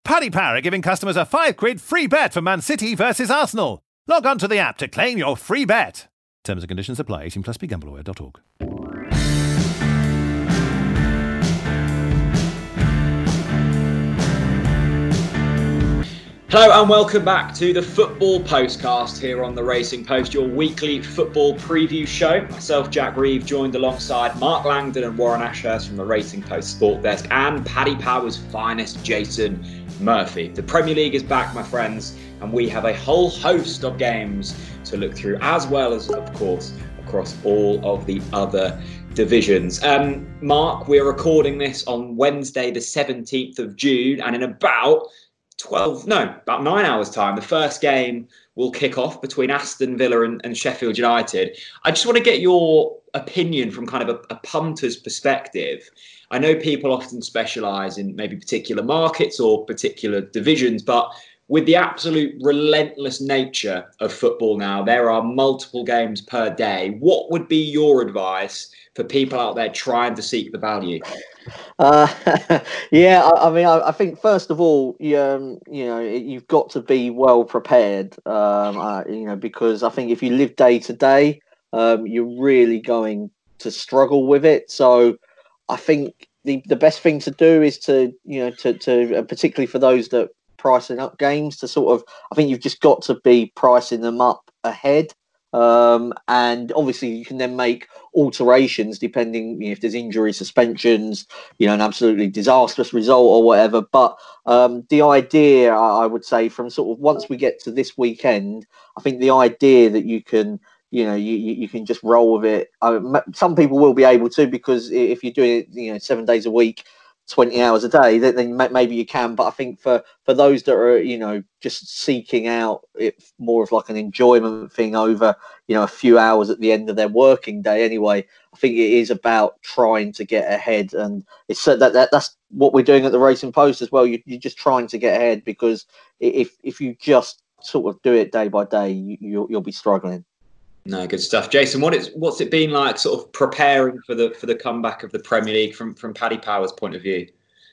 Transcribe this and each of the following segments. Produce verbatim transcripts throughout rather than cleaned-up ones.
Paddy Power are giving customers a five quid free bet for Man City versus Arsenal. Log on to the app to claim your free bet. Terms and conditions apply. eighteen plus, be gamble aware dot org. Hello and welcome back to the Football Postcast here on the Racing Post, your weekly football preview show. Myself, Jack Reeve, joined alongside Mark Langdon and Warren Ashurst from the Racing Post Sport Desk, and Paddy Power's finest, Jason Murphy. The Premier League is back, my friends, and we have a whole host of games to look through, as well as, of course, across all of the other divisions. Um, Mark, we're recording this on Wednesday, the seventeenth of June, and in about twelve, no, about nine hours time, the first game will kick off between Aston Villa and, and Sheffield United. I just want to get your opinion from kind of a, a punter's perspective. I know people often specialise in maybe particular markets or particular divisions, but with the absolute relentless nature of football now, there are multiple games per day. What would be your advice for people out there trying to seek the value? Uh, yeah, I, I mean, I, I think first of all, you, um, you know, you've got to be well prepared, um, uh, you know, because I think if you live day to day, um, you're really going to struggle with it. So I think the, the best thing to do is to, you know, to, to uh, particularly for those that pricing up games, to sort of, I think you've just got to be pricing them up ahead. Um, and obviously you can then make alterations depending, you know, if there's injury, suspensions, you know, an absolutely disastrous result or whatever. But um, the idea, I would say, from sort of once we get to this weekend, I think the idea that you can, you know, you, you can just roll with it. Uh, some people will be able to, because if you're doing it, you know, seven days a week, twenty hours a day, then maybe you can. But I think for, for those that are, you know, just seeking out it more of like an enjoyment thing over, you know, a few hours at the end of their working day anyway, I think it is about trying to get ahead. And it's that, that that's what we're doing at the Racing Post as well. You, you're just trying to get ahead, because if if you just sort of do it day by day, you, you'll, you'll be struggling. No, good stuff, Jason. What is what's it been like, sort of preparing for the for the comeback of the Premier League from from Paddy Power's point of view?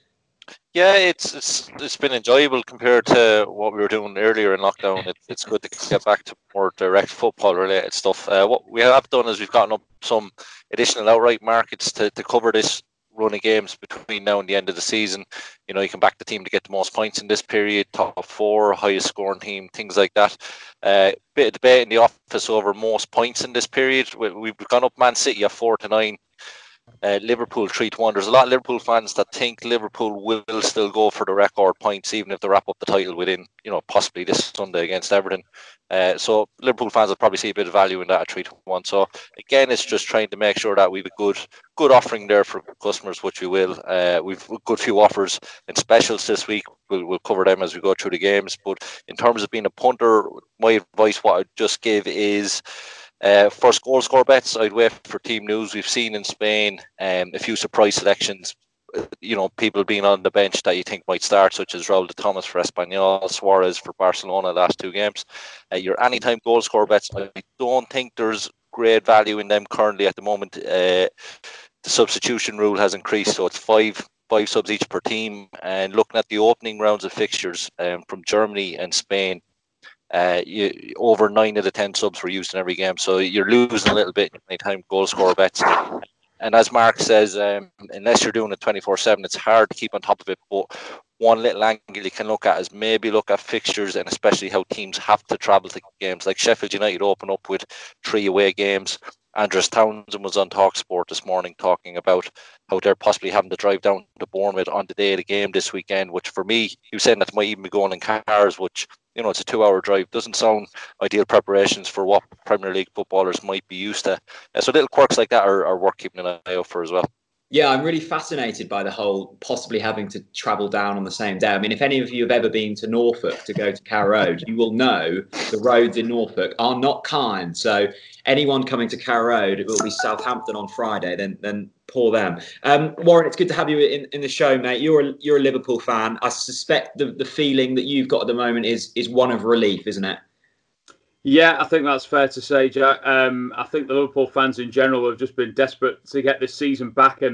Yeah, it's it's it's been enjoyable compared to what we were doing earlier in lockdown. It, it's good to get back to more direct football related stuff. Uh, what we have done is we've gotten up some additional outright markets to, to cover this run of games between now and the end of the season. You know, you can back the team to get the most points in this period, top four, highest scoring team, things like that. Uh, bit of debate in the office over most points in this period. We, we've gone up Man City at four to nine. Uh, Liverpool three to one. There's a lot of Liverpool fans that think Liverpool will still go for the record points, even if they wrap up the title within, you know, possibly this Sunday against Everton. Uh, so Liverpool fans will probably see a bit of value in that at three to one. So again, it's just trying to make sure that we've a good, good offering there for customers, which we will. Uh, we've a good few offers and specials this week. We'll, we'll cover them as we go through the games. But in terms of being a punter, my advice, what I'd just give is, Uh, first goal score bets, I'd wait for team news. We've seen in Spain um, a few surprise selections, you know, people being on the bench that you think might start, such as Raul de Thomas for Espanyol, Suarez for Barcelona last two games. Uh, your anytime goal score bets, I don't think there's great value in them currently at the moment. Uh, the substitution rule has increased, so it's five five subs each per team. And looking at the opening rounds of fixtures um, from Germany and Spain, Uh, you, over nine of the ten subs were used in every game, so you're losing a little bit anytime goal score bets. And as Mark says, um, unless you're doing it twenty-four seven, it's hard to keep on top of it. But one little angle you can look at is maybe look at fixtures, and especially how teams have to travel to games. Like Sheffield United open up with three away games. Andres Townsend was on TalkSport this morning talking about how they're possibly having to drive down to Bournemouth on the day of the game this weekend, which for me, he was saying that might even be going in cars, which, you know, it's a two-hour drive. Doesn't sound ideal preparations for what Premier League footballers might be used to. Uh, so little quirks like that are, are worth keeping an eye out for as well. Yeah, I'm really fascinated by the whole possibly having to travel down on the same day. I mean, if any of you have ever been to Norfolk to go to Carrow Road, you will know the roads in Norfolk are not kind. So anyone coming to Carrow Road, it will be Southampton on Friday, then then poor them. Um, Warren, it's good to have you in, in the show, mate. You're a, you're a Liverpool fan. I suspect the, the feeling that you've got at the moment is is one of relief, isn't it? Yeah, I think that's fair to say, Jack. Um, I think the Liverpool fans in general have just been desperate to get this season back and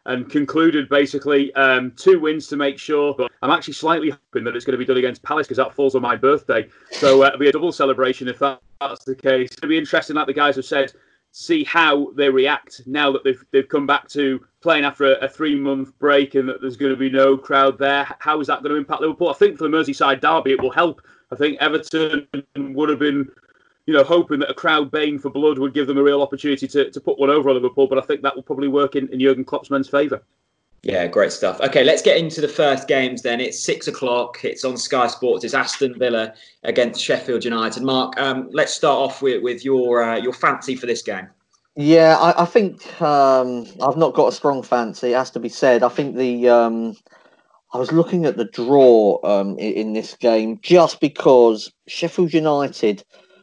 and concluded basically um, two wins to make sure. But I'm actually slightly hoping that it's going to be done against Palace because that falls on my birthday. So uh, it'll be a double celebration if that, that's the case. It'll be interesting, like the guys have said, see how they react now that they've they've come back to playing after a, a three-month break and that there's going to be no crowd there. How is that going to impact Liverpool? I think for the Merseyside derby, it will help. I think Everton would have been, you know, hoping that a crowd baying for blood would give them a real opportunity to, to put one over on Liverpool, but I think that will probably work in, in Jurgen Klopp's men's favour. Yeah, great stuff. Okay, let's get into the first games then. It's six o'clock. It's on Sky Sports. It's Aston Villa against Sheffield United. Mark, um, let's start off with, with your uh, your fancy for this game. Yeah, I, I think um, I've not got a strong fancy, it has to be said. I think the um, I was looking at the draw um, in, in this game just because Sheffield United,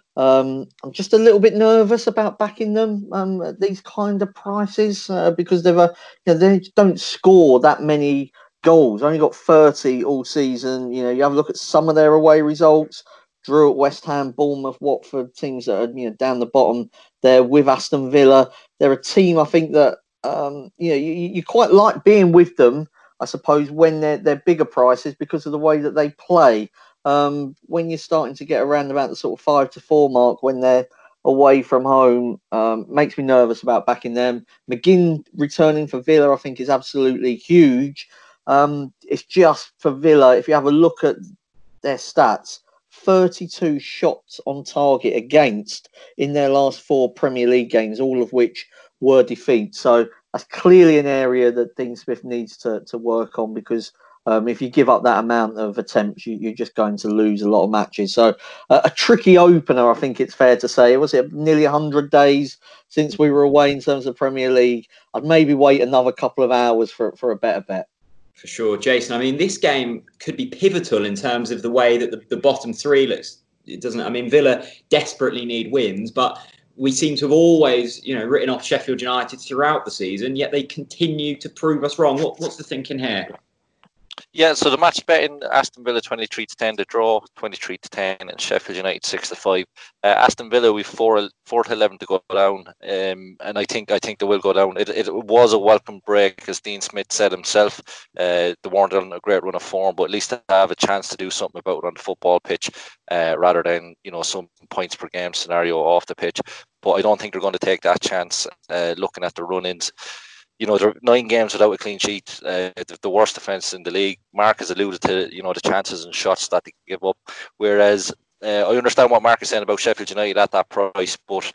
um, I'm just a little bit nervous about backing them um, at these kind of prices uh, because they've a, you know, they don't score that many goals. Only got thirty all season. You know, you have a look at some of their away results. Drew at West Ham, Bournemouth, Watford, teams that are, you know, down the bottom there with Aston Villa. They're a team, I think, that um, you know, you, you quite like being with them, I suppose, when they're, they're bigger prices because of the way that they play. Um, when you're starting to get around about the sort of five to four mark when they're away from home, um, makes me nervous about backing them. McGinn returning for Villa, I think, is absolutely huge. Um, it's just for Villa, if you have a look at their stats, thirty-two shots on target against in their last four Premier League games, all of which were defeats. So that's clearly an area that Dean Smith needs to, to work on because um, if you give up that amount of attempts, you, you're just going to lose a lot of matches. So uh, a tricky opener, I think it's fair to say. Was it nearly one hundred days since we were away in terms of Premier League? I'd maybe wait another couple of hours for, for a better bet. For sure, Jason. I mean, this game could be pivotal in terms of the way that the, the bottom three looks. It doesn't. I mean, Villa desperately need wins, but we seem to have always, you know, written off Sheffield United throughout the season. Yet they continue to prove us wrong. What, what's the thinking here? Yeah, so the match betting, Aston Villa twenty-three to ten, the draw twenty-three to ten, and Sheffield United six to five. Uh, Aston Villa, we've four, four to eleven to go down, um, and I think I think they will go down. It, it was a welcome break, as Dean Smith said himself. Uh, they weren't on a great run of form, but at least they have a chance to do something about it on the football pitch, uh, rather than, you know, some points per game scenario off the pitch. But I don't think they're going to take that chance. Uh, looking at the run-ins. You know, there are nine games without a clean sheet, uh, the, the worst defence in the league. Mark has alluded to, you know, the chances and shots that they give up. Whereas uh, I understand what Mark is saying about Sheffield United at that price, but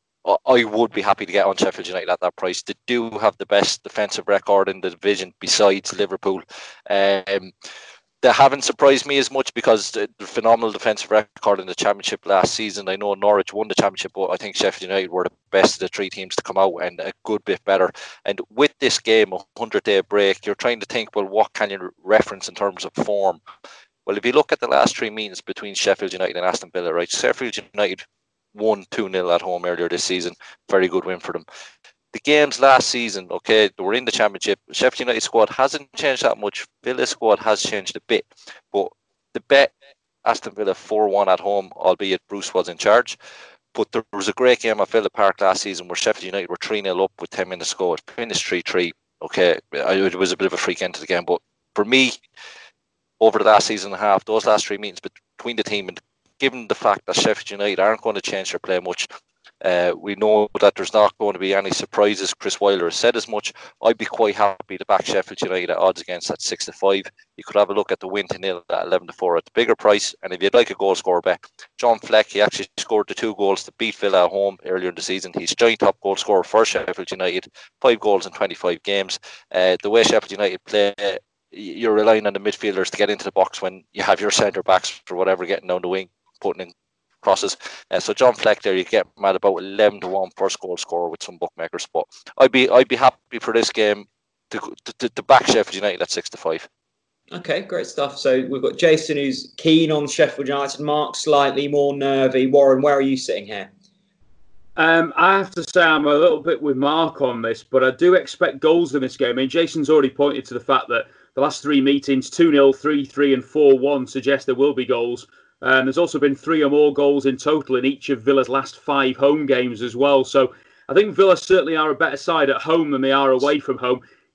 I would be happy to get on Sheffield United at that price. They do have the best defensive record in the division besides Liverpool. Um, They haven't surprised me as much because the phenomenal defensive record in the Championship last season. I know Norwich won the Championship, but I think Sheffield United were the best of the three teams to come out and a good bit better. And with this game, a hundred-day break, you're trying to think, well, what can you reference in terms of form? Well, if you look at the last three meetings between Sheffield United and Aston Villa, right, Sheffield United won two nil at home earlier this season. Very good win for them. The games last season, okay, they were in the Championship. Sheffield United squad hasn't changed that much. Villa squad has changed a bit. But the bet, Aston Villa four one at home, albeit Bruce was in charge. But there was a great game at Villa Park last season where Sheffield United were three nil up with ten minutes to go. It finished three three. Okay, it was a bit of a freak end to the game. But for me, over the last season and a half, those last three meetings between the team, and given the fact that Sheffield United aren't going to change their play much, Uh, we know that there's not going to be any surprises. Chris Wilder has said as much. I'd be quite happy to back Sheffield United at odds against at six to five. You could have a look at the win to nil at eleven to four at the bigger price. And if you'd like a goal scorer bet, John Fleck, he actually scored the two goals to beat Villa at home earlier in the season. He's joint top goal scorer for Sheffield United, five goals in twenty-five games. Uh, the way Sheffield United play, you're relying on the midfielders to get into the box when you have your centre backs or whatever getting down the wing, putting in crosses. Uh, so John Fleck there, you get him at about eleven to one first goal scorer with some bookmakers. But I'd be I'd be happy for this game to to, to back Sheffield United at six to five. Okay, great stuff. So we've got Jason, who's keen on Sheffield United. Mark, slightly more nervy. Warren, where are you sitting here? Um, I have to say I'm a little bit with Mark on this, but I do expect goals in this game. I mean, Jason's already pointed to the fact that the last three meetings, two nil, three three and four one, suggest there will be goals. Um, there's also been three or more goals in total in each of Villa's last five home games as well. So I think Villa certainly are a better side at home than they are away from home.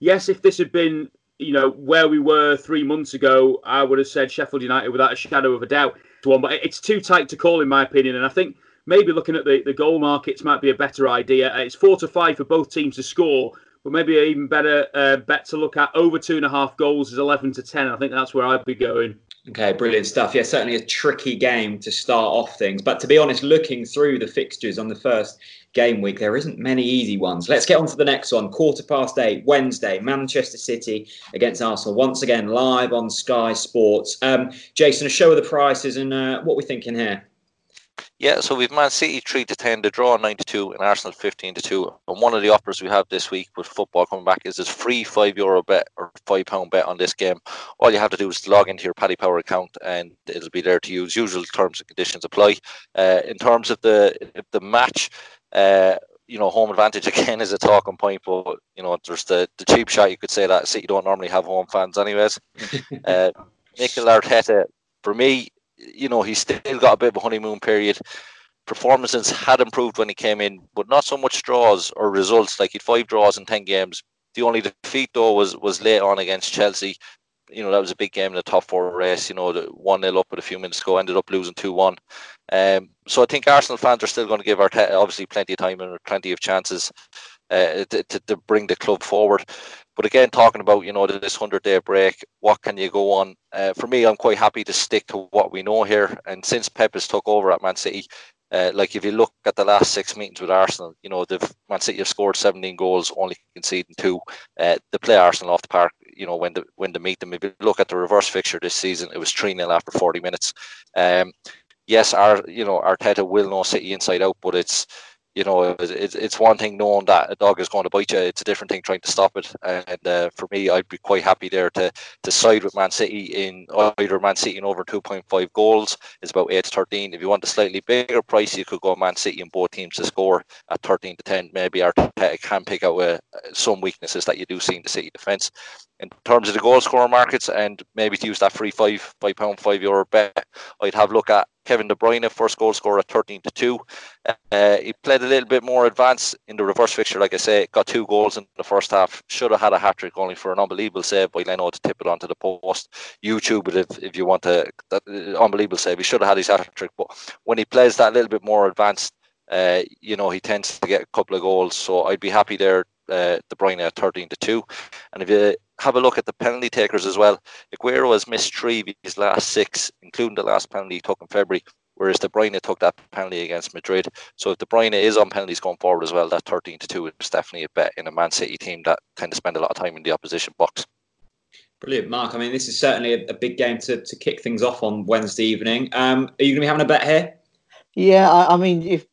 yes, if this had been, you know, where we were three months ago, I would have said Sheffield United without a shadow of a doubt to one. But it's too tight to call, in my opinion. And I think maybe looking at the, the goal markets might be a better idea. It's four to five for both teams to score, but maybe an even better uh, bet to look at over two and a half goals is eleven to ten. I think that's where I'd be going. Okay, brilliant stuff. Yeah, certainly a tricky game to start off things. But to be honest, looking through the fixtures on the first game week, there isn't many easy ones. Let's get on to the next one. Quarter past eight, Wednesday, Manchester City against Arsenal. Once again, live on Sky Sports. Um, Jason, a show of the prices and uh, what we're thinking here. Yeah, so we've Man City three to ten, the draw nine to two, and Arsenal fifteen to two. And one of the offers we have this week with football coming back is this free five euro bet or five pound bet on this game. All you have to do is log into your Paddy Power account and it'll be there to use. Usual terms and conditions apply. Uh, in terms of the the match, uh, you know, home advantage again is a talking point, but you know, there's the, the cheap shot. You could say that City don't normally have home fans, anyways. uh, Mikel Arteta, for me, you know, he's still got a bit of a honeymoon period. Performances had improved when he came in, but not so much draws or results. Like he'd five draws in ten games. The only defeat though was was late on against Chelsea. You know, that was a big game in the top four race. You know, the one nil up with a few minutes to go, ended up losing two one. Um, so I think Arsenal fans are still going to give Arteta obviously plenty of time and plenty of chances uh, to, to, to bring the club forward. But again, talking about, you know, this hundred-day break, what can you go on? Uh, for me, I'm quite happy to stick to what we know here. And since Pep has took over at Man City, uh, like if you look at the last six meetings with Arsenal, you know, they've, Man City have scored seventeen goals, only conceding two. Uh, they play Arsenal off the park, you know, when they, when they meet them. If you look at the reverse fixture this season, it was three nil after forty minutes. Um, yes, our, you know, Arteta will know City inside out, but it's, you know, it's it's one thing knowing that a dog is going to bite you. It's a different thing trying to stop it. And uh, for me, I'd be quite happy there to to side with Man City in either Man City in over two point five goals. It's about eight to thirteen. If you want a slightly bigger price, you could go Man City and both teams to score at thirteen to ten. Maybe Arteta can pick out uh, some weaknesses that you do see in the City defence. In terms of the goal scorer markets, and maybe to use that free five five pound five euro bet, I'd have a look at Kevin De Bruyne, first goal scorer at thirteen to two. Uh, he played a little bit more advanced in the reverse fixture, like I say, got two goals in the first half. Should have had a hat trick only for an unbelievable save by Leno to tip it onto the post. YouTube it if, if you want to. That uh, unbelievable save. He should have had his hat trick, but when he plays that little bit more advanced, uh, you know, he tends to get a couple of goals. So I'd be happy there. Uh, De Bruyne at thirteen to two. And if you have a look at the penalty takers as well, Aguero has missed three of his last six, including the last penalty he took in February, whereas De Bruyne took that penalty against Madrid. So if De Bruyne is on penalties going forward as well, that thirteen to two is definitely a bet in a Man City team that tend to spend a lot of time in the opposition box. Brilliant, Mark. I mean, this is certainly a, a big game to, to kick things off on Wednesday evening. Um, are you going to be having a bet here? Yeah, I, I mean, if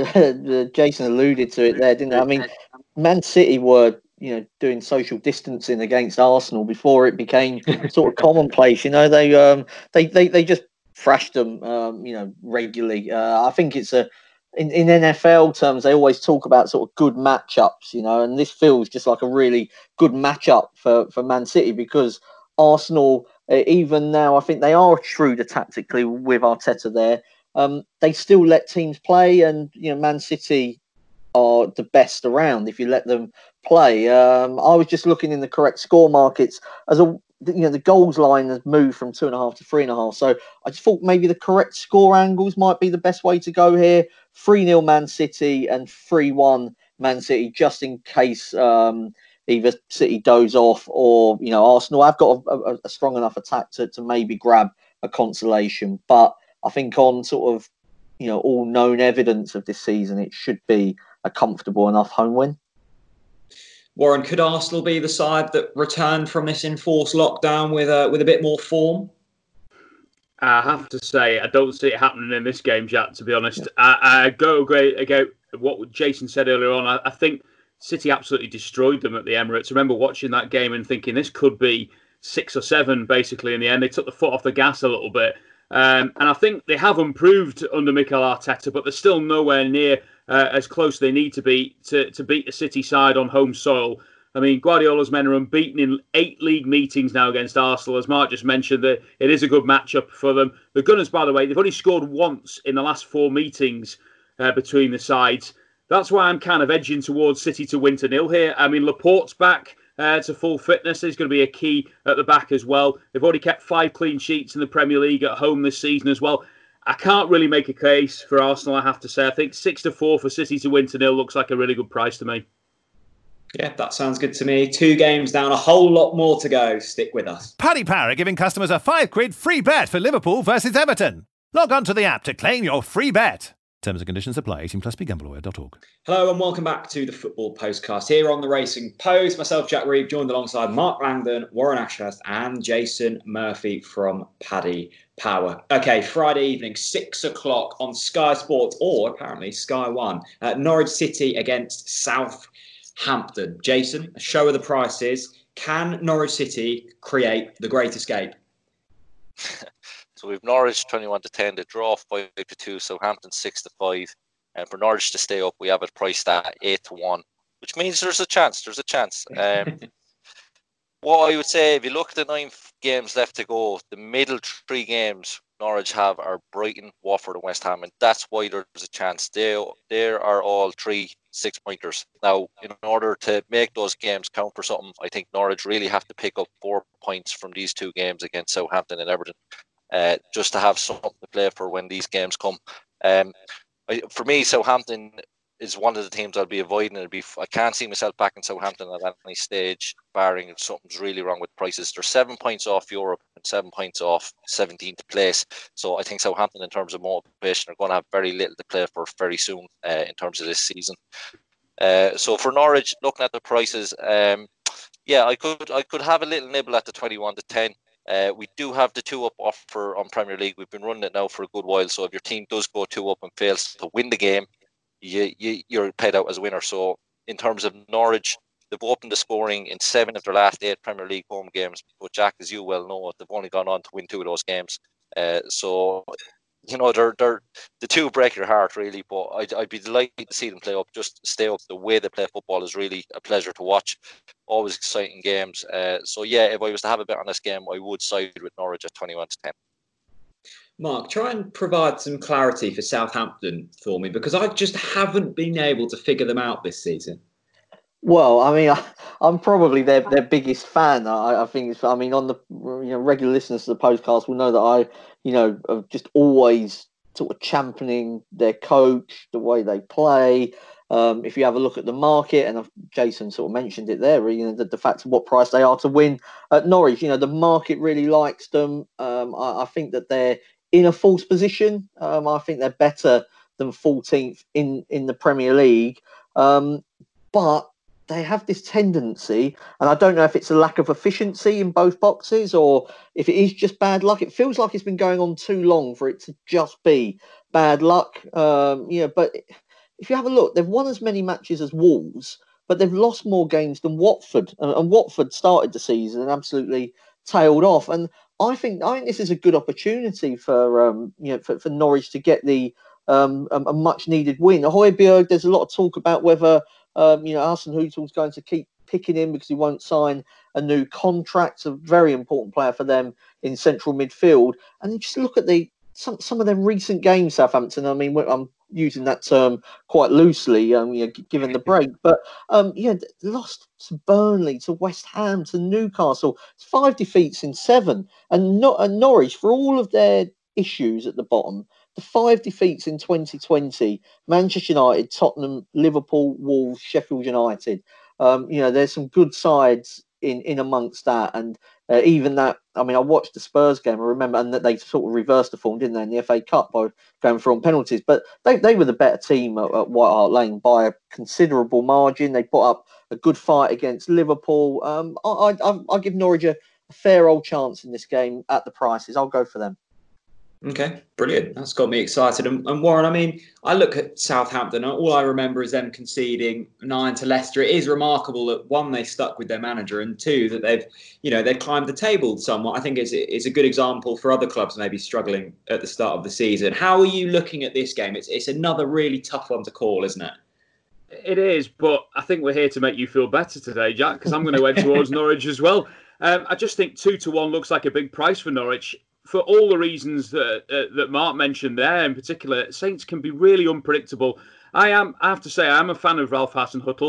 uh, Jason alluded to it there, didn't he? I mean, Man City were, you know, doing social distancing against Arsenal before it became sort of commonplace. You know, they um they they, they just thrashed them, um, you know, regularly. Uh, I think it's a in, in N F L terms, they always talk about sort of good matchups, you know, and this feels just like a really good matchup for for Man City because Arsenal, uh, even now, I think they are shrewder tactically with Arteta there. Um, they still let teams play, and you know, Man City are the best around if you let them play. Um, I was just looking in the correct score markets as a, you know, the goals line has moved from two and a half to three and a half. So I just thought maybe the correct score angles might be the best way to go here. three nil Man City and three one Man City, just in case um, either City doze off or, you know, Arsenal have got a, a, a strong enough attack to, to maybe grab a consolation. But I think on sort of, you know, all known evidence of this season, it should be a comfortable enough home win. Warren, could Arsenal be the side that returned from this enforced lockdown with a, with a bit more form? I have to say, I don't see it happening in this game, Jack, to be honest. I, I go great again. What Jason said earlier on, I, I think City absolutely destroyed them at the Emirates. I remember watching that game and thinking this could be six or seven, basically, in the end. They took the foot off the gas a little bit. Um, and I think they have improved under Mikel Arteta, but they're still nowhere near uh, as close as they need to be to, to beat the City side on home soil. I mean, Guardiola's men are unbeaten in eight league meetings now against Arsenal. As Mark just mentioned, that it is a good matchup for them. The Gunners, by the way, they've only scored once in the last four meetings uh, between the sides. That's why I'm kind of edging towards City to win to nil here. I mean, Laporte's back. uh, to full fitness. He's going to be a key at the back as well. They've already kept five clean sheets in the Premier League at home this season as well. I can't really make a case for Arsenal, I have to say. I think six to four for City to win to nil looks like a really good price to me. Yeah, that sounds good to me. Two games down, a whole lot more to go. Stick with us. Paddy Power giving customers a five quid free bet for Liverpool versus Everton. Log on to the app to claim your free bet. Terms and conditions apply. eighteen plus, be gamble aware dot org. Hello and welcome back to the Football Postcast here on the Racing Post. Myself, Jack Reeve, joined alongside Mark Langdon, Warren Ashurst and Jason Murphy from Paddy Power. Okay, Friday evening, six o'clock on Sky Sports, or apparently Sky One. Uh, Norwich City against Southampton. Jason, a show of the prices. Can Norwich City create the Great Escape? So we've Norwich twenty-one to ten, the draw five to two, Southampton six to five. And for Norwich to stay up, we have it priced at eight to one, which means there's a chance. There's a chance. Um, what I would say, if you look at the nine games left to go, the middle three games Norwich have are Brighton, Watford and West Ham. And that's why there's a chance. They, they are all three six-pointers. Now, in order to make those games count for something, I think Norwich really have to pick up four points from these two games against Southampton and Everton. Uh, just to have something to play for when these games come. Um, I, for me, Southampton is one of the teams I'll be avoiding. It'll be, I can't see myself back in Southampton at any stage, barring if something's really wrong with prices. They're seven points off Europe and seven points off seventeenth place. So I think Southampton, in terms of motivation, are going to have very little to play for very soon uh, in terms of this season. Uh, so for Norwich, looking at the prices, um, yeah, I could I could have a little nibble at the twenty-one to ten. Uh, we do have the two up offer on Premier League. We've been running it now for a good while. So if your team does go two up and fails to win the game, you, you, you're paid out as a winner. So in terms of Norwich, they've opened the scoring in seven of their last eight Premier League home games. But Jack, as you well know, they've only gone on to win two of those games. Uh, so, you know, they're, they're, the two break your heart, really. But I'd, I'd be delighted to see them play up, just stay up. The way they play football is really a pleasure to watch. Always exciting games. Uh, so, yeah, if I was to have a bet on this game, I would side with Norwich at twenty-one to ten. Mark, try and provide some clarity for Southampton for me, because I just haven't been able to figure them out this season. Well, I mean, I, I'm probably their their biggest fan. I, I think it's, I mean, on the you know regular listeners to the podcast will know that I, you know, am just always sort of championing their coach, the way they play. Um, if you have a look at the market, and Jason sort of mentioned it there, you know, the, the fact of what price they are to win at Norwich, you know, the market really likes them. Um, I, I think that they're in a false position. Um, I think they're better than fourteenth in, in the Premier League. Um, but they have this tendency, and I don't know if it's a lack of efficiency in both boxes or if it is just bad luck. It feels like it's been going on too long for it to just be bad luck. Um, you know, but if you have a look, they've won as many matches as Wolves, but they've lost more games than Watford. And, and Watford started the season and absolutely tailed off. And I think I think this is a good opportunity for um, you know for, for Norwich to get the um, a, a much needed win. Højbjerg, there's a lot of talk about whether um, you know Arsene Huttel's going to keep picking him because he won't sign a new contract. It's a very important player for them in central midfield. And you just look at the some some of their recent games, Southampton. I mean, I'm using that term quite loosely, um, you know, given the break. But um, yeah, lost to Burnley, to West Ham, to Newcastle. It's five defeats in seven, and not and Norwich, for all of their issues at the bottom, the five defeats in twenty twenty: Manchester United, Tottenham, Liverpool, Wolves, Sheffield United. Um, you know, there's some good sides in in amongst that, and uh, even that. I mean, I watched the Spurs game. I remember, and that they sort of reversed the form, didn't they, in the F A Cup by going for on penalties. But they they were the better team at, at White Hart Lane by a considerable margin. They put up a good fight against Liverpool. Um, I I I give Norwich a, a fair old chance in this game at the prices. I'll go for them. Okay, brilliant. That's got me excited. And, and Warren, I mean, I look at Southampton, and all I remember is them conceding nine to Leicester. It is remarkable that, one, they stuck with their manager, and two, that they've, you know, they've climbed the table somewhat. I think it's, it's a good example for other clubs maybe struggling at the start of the season. How are you looking at this game? It's it's another really tough one to call, isn't it? It is, but I think we're here to make you feel better today, Jack, because I'm going to head towards Norwich as well. Um, I just think two to one looks like a big price for Norwich. For all the reasons that uh, that Mark mentioned there, in particular, Saints can be really unpredictable. I am, I have to say, I am a fan of Ralph Hasenhüttl,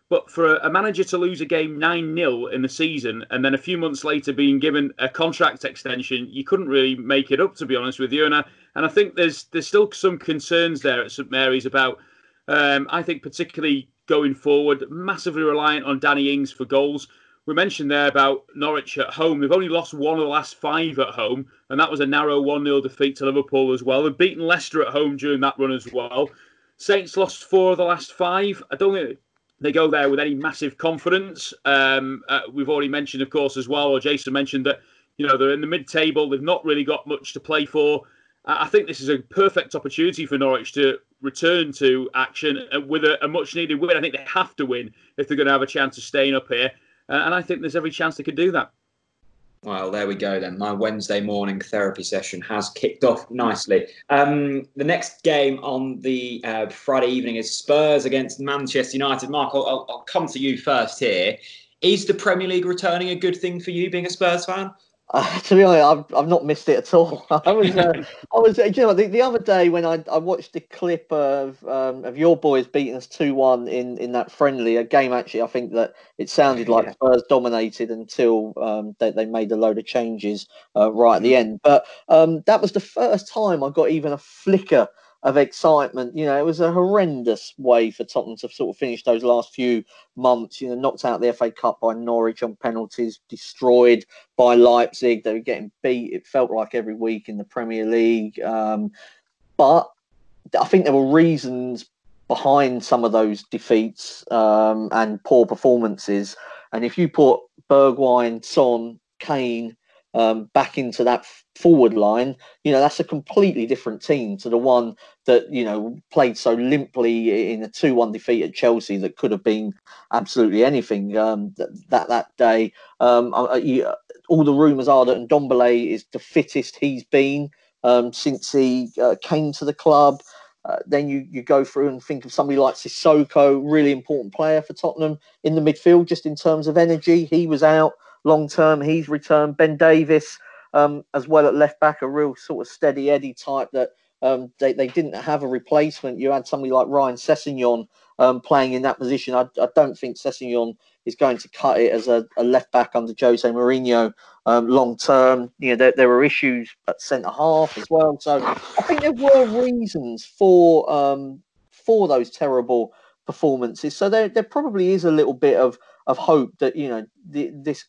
But for a, a manager to lose a game nine nil in the season and then a few months later being given a contract extension, you couldn't really make it up, to be honest with you. And I, and I think there's there's still some concerns there at St Mary's about, um, I think particularly going forward, massively reliant on Danny Ings for goals. We mentioned there about Norwich at home. They've only lost one of the last five at home, and that was a narrow one nil defeat to Liverpool as well. They've beaten Leicester at home during that run as well. Saints lost four of the last five. I don't think they go there with any massive confidence. Um, uh, we've already mentioned, of course, as well, or Jason mentioned that, you know, they're in the mid-table. They've not really got much to play for. I think this is a perfect opportunity for Norwich to return to action with a, a much-needed win. I think they have to win if they're going to have a chance of staying up here. Uh, and I think there's every chance they could do that. Well, there we go then. My Wednesday morning therapy session has kicked off nicely. Um, the next game on the uh, Friday evening is Spurs against Manchester United. Mark, I'll, I'll come to you first here. Is the Premier League returning a good thing for you, being a Spurs fan? Uh, to be honest, I've, I've not missed it at all. I was, uh, I was, you know, the, the other day when I, I watched the clip of um, of your boys beating us two one in, in that friendly, a game actually, I think that it sounded like yeah. Spurs dominated until um, they, they made a load of changes uh, right at the end. But um, that was the first time I got even a flicker of excitement. You know, it was a horrendous way for Tottenham to sort of finish those last few months. You know, knocked out the F A Cup by Norwich on penalties, destroyed by Leipzig. They were getting beat, it felt like, every week in the Premier League. Um, but I think there were reasons behind some of those defeats um, and poor performances. And if you put Bergwijn, Son, Kane um, back into that forward line, you know, that's a completely different team to the one that, you know, played so limply in a two one defeat at Chelsea that could have been absolutely anything um, that, that that day. Um, you, all the rumours are that Ndombele is the fittest he's been um, since he uh, came to the club. Uh, then you, you go through and think of somebody like Sissoko, really important player for Tottenham in the midfield, just in terms of energy. He was out long term. He's returned. Ben Davis um, as well at left back, a real sort of steady Eddie type that um, they, they didn't have a replacement. You had somebody like Ryan Sessegnon um, playing in that position. I, I don't think Sessegnon is going to cut it as a, a left back under Jose Mourinho um, long term. You know, there, there were issues at centre half as well. So I think there were reasons for um, for those terrible performances. So there there probably is a little bit of of hope that, you know, the, this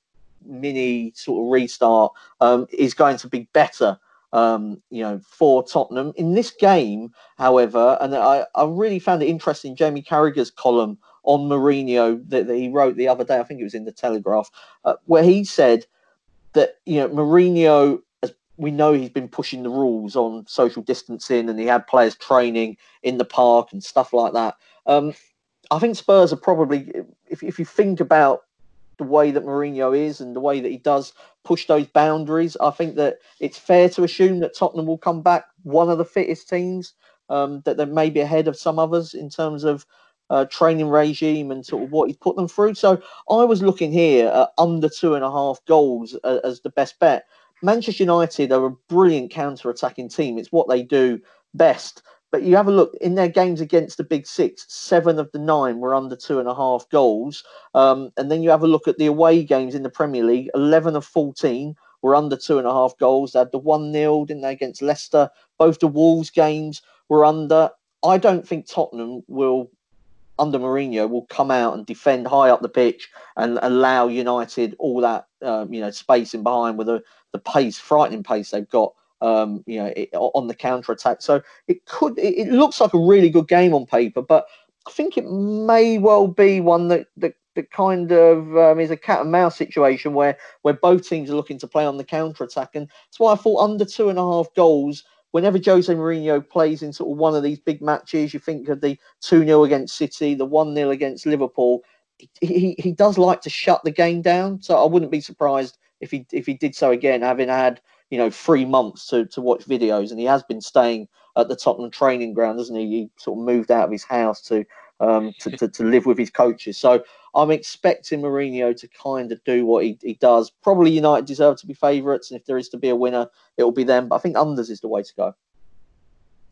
mini sort of restart um, is going to be better, um, you know, for Tottenham. In this game, however, and I, I really found it interesting, Jamie Carragher's column on Mourinho that, that he wrote the other day, I think it was in the Telegraph, uh, where he said that, you know, Mourinho, as we know, he's been pushing the rules on social distancing and he had players training in the park and stuff like that. Um, I think Spurs are probably, if, if you think about the way that Mourinho is and the way that he does push those boundaries, I think that it's fair to assume that Tottenham will come back one of the fittest teams, um, that they may be ahead of some others in terms of uh, training regime and sort of what he's put them through. So I was looking here at under two and a half goals uh, as the best bet. Manchester United are a brilliant counter-attacking team. It's what they do best. But you have a look in their games against the Big Six, seven of the nine were under two and a half goals. Um, and then you have a look at the away games in the Premier League, eleven of fourteen were under two and a half goals. They had the one nil, didn't they, against Leicester. Both the Wolves games were under. I don't think Tottenham will, under Mourinho, will come out and defend high up the pitch and allow United all that, um, you know, space in behind with the, the pace, frightening pace they've got. Um, you know, it, on the counter attack. So it could, it, it looks like a really good game on paper, but I think it may well be one that that, that kind of um, is a cat and mouse situation where where both teams are looking to play on the counter attack, and that's why I thought under two and a half goals. Whenever Jose Mourinho plays in sort of one of these big matches, you think of the two nil against City, the one nil against Liverpool. He he does like to shut the game down, so I wouldn't be surprised if he if he did so again, having had, you know, three months to, to watch videos, and he has been staying at the Tottenham training ground, hasn't he? He sort of moved out of his house to um to, to, to live with his coaches. So I'm expecting Mourinho to kind of do what he, he does. Probably United deserve to be favourites, and if there is to be a winner, it will be them. But I think unders is the way to go.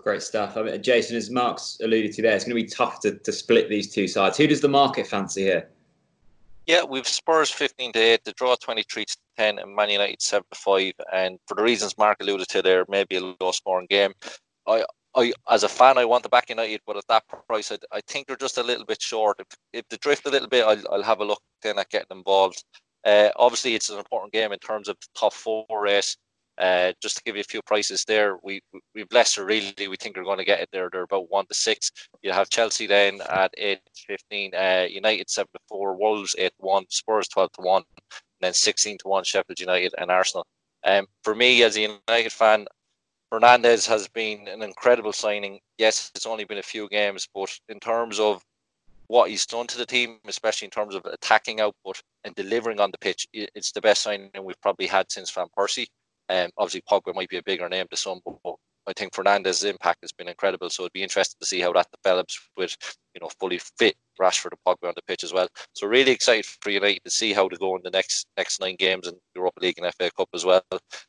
great stuff. I mean, Jason, as Mark's alluded to there, it's going to be tough to, to split these two sides. Who does the market fancy here? Yeah, we've Spurs fifteen to eight, the draw twenty-three to ten, and Man United seven to five. And for the reasons Mark alluded to there, maybe a low scoring game. I, I, as a fan, I want to back United, but at that price, I, I think they're just a little bit short. If, if they drift a little bit, I'll, I'll have a look then at getting involved. Uh, obviously, it's an important game in terms of the top four race. Uh, just to give you a few prices there, we we've Leicester really. We think they're going to get it there. They're about one to six. You have Chelsea then at eight to fifteen. Uh, United seven to four. Wolves eight to one. Spurs twelve to one. And then sixteen to one. Sheffield United and Arsenal. Um, for me as a United fan, Fernandes has been an incredible signing. Yes, it's only been a few games, but in terms of what he's done to the team, especially in terms of attacking output and delivering on the pitch, it's the best signing we've probably had since Van Persie. Um, obviously, Pogba might be a bigger name to some, but I think Fernandes' impact has been incredible. So it'd be interesting to see how that develops with, you know, fully fit Rashford and Pogba on the pitch as well. So really excited for United to see how they go in the next next nine games in Europa League and F A Cup as well.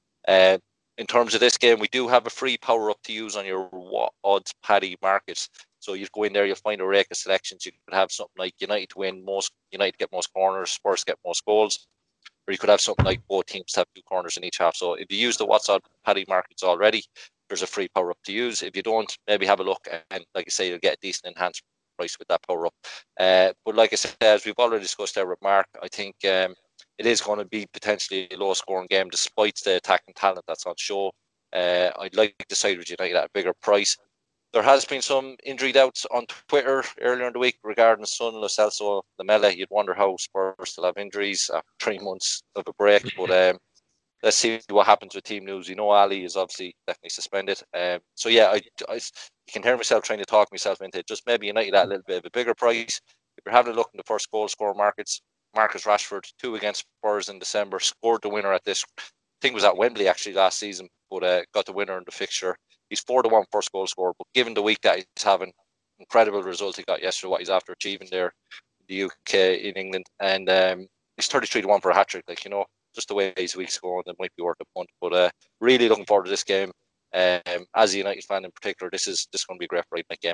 Uh, in terms of this game, we do have a free power up to use on your odds paddy markets. So you go in there, you'll find a rake of selections. You could have something like United to win most, United get most corners, Spurs get most goals. Or you could have something like both teams have two corners in each half. So if you use the What's Odd paddy markets already, there's a free power up to use. If you don't, maybe have a look, and like I say, you'll get a decent enhanced price with that power up. Uh, but like I said, as we've already discussed there with Mark, I think um, it is going to be potentially a low scoring game despite the attacking talent that's on show. Uh, I'd like to side with United at a bigger price. There has been some injury doubts on Twitter earlier in the week regarding Son, Lo Celso, Lamela. You'd wonder how Spurs still have injuries after three months of a break. But um, let's see what happens with team news. You know, Ali is obviously definitely suspended. Um, so yeah, I, I, you can hear myself trying to talk myself into it. Just maybe United at a little bit of a bigger price. If you're having a look in the first goal scorer markets, Marcus Rashford, two against Spurs in December, scored the winner at this. I think it was at Wembley actually last season, but uh, got the winner in the fixture. He's four to one first goal scorer, but given the week that he's having, incredible result he got yesterday, what he's after achieving there in the U K, in England, and um, he's thirty-three to one for a hat trick. Like, you know, just the way his week's going, it might be worth a punt. But uh, really looking forward to this game. Um, as a United fan in particular, this is this is going to be a great Friday night game.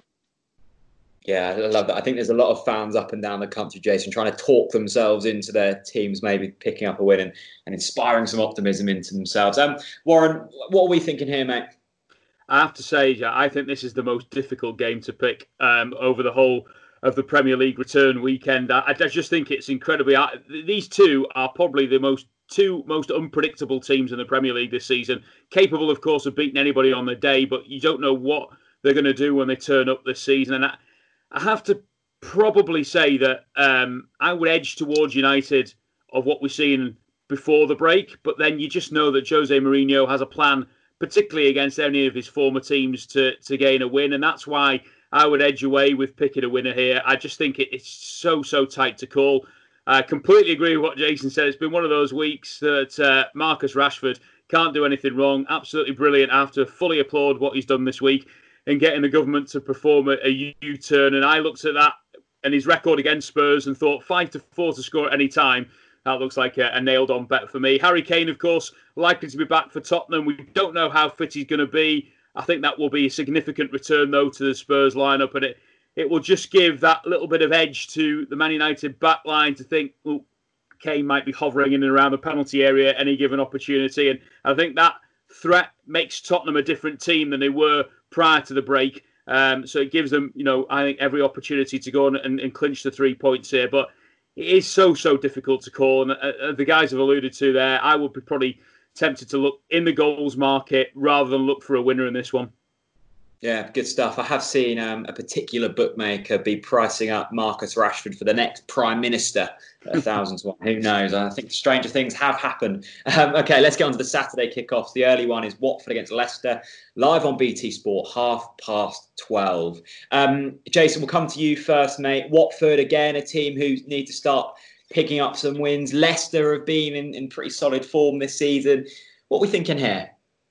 Yeah, I love that. I think there's a lot of fans up and down the country, Jason, trying to talk themselves into their teams, maybe picking up a win and, and inspiring some optimism into themselves. Um, Warren, what are we thinking here, mate? I have to say, I think this is the most difficult game to pick um, over the whole of the Premier League return weekend. I, I just think it's incredibly. I, these two are probably the most two most unpredictable teams in the Premier League this season. Capable, of course, of beating anybody on the day, but you don't know what they're going to do when they turn up this season. And I, I have to probably say that um, I would edge towards United of what we've seen before the break, but then you just know that Jose Mourinho has a plan, particularly against any of his former teams, to, to gain a win. And that's why I would edge away with picking a winner here. I just think it, it's so, so tight to call. I completely agree with what Jason said. It's been one of those weeks that uh, Marcus Rashford can't do anything wrong. Absolutely brilliant. I have to fully applaud what he's done this week in getting the government to perform a, a U-turn. And I looked at that and his record against Spurs and thought five to four to score at any time. That looks like a, a nailed-on bet for me. Harry Kane, of course, likely to be back for Tottenham. We don't know how fit he's going to be. I think that will be a significant return, though, to the Spurs lineup, and it, it will just give that little bit of edge to the Man United backline to think, well, Kane might be hovering in and around the penalty area at any given opportunity. And I think that threat makes Tottenham a different team than they were prior to the break. Um, so it gives them, you know, I think every opportunity to go on and, and clinch the three points here. But it is so, so difficult to call. And uh, the guys have alluded to there, I would be probably tempted to look in the goals market rather than look for a winner in this one. Yeah, good stuff. I have seen um, a particular bookmaker be pricing up Marcus Rashford for the next Prime Minister at a thousand to one. Who knows? I think stranger things have happened. Um, okay, let's get on to the Saturday kickoffs. The early one is Watford against Leicester, live on B T Sport, half past twelve. Um, Jason, we'll come to you first, mate. Watford, again, a team who need to start picking up some wins. Leicester have been in, in pretty solid form this season. What are we thinking here?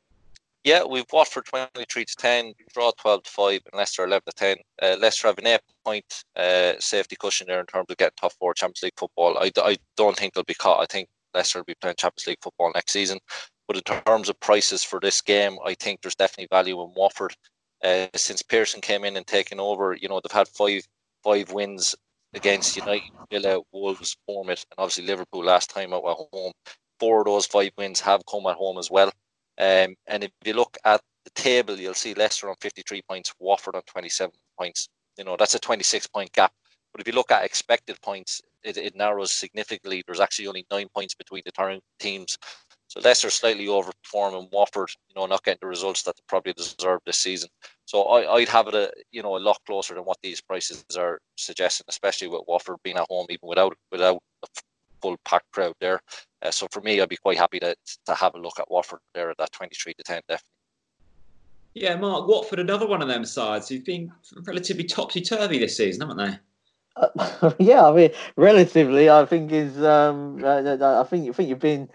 Yeah, we've Watford twenty-three to ten, draw twelve to five, and Leicester eleven to ten. Uh, Leicester have an eight point uh, safety cushion there in terms of getting top four Champions League football. I, I don't think they'll be caught. I think Leicester will be playing Champions League football next season. But in terms of prices for this game, I think there's definitely value in Watford. uh, since Pearson came in and taken over. You know, they've had five five wins against United, Villa, Wolves, Bournemouth, and obviously Liverpool last time out at home. Four of those five wins have come at home as well. Um, and if you look at the table, you'll see Leicester on fifty-three points, Watford on twenty-seven points. You know, that's a twenty-six point gap. But if you look at expected points, it, it narrows significantly. There's actually only nine points between the two teams. So Leicester slightly overperforming, Watford, you know, not getting the results that they probably deserve this season. So I, I'd have it a you know a lot closer than what these prices are suggesting, especially with Watford being at home, even without without a full packed crowd there. Uh, so for me, I'd be quite happy to to have a look at Watford there at that twenty-three to ten, definitely. Yeah, Mark, Watford, another one of them sides who've been relatively topsy-turvy this season, haven't they? Uh, yeah, I mean, relatively, I think is. Um, uh, I think you think you've been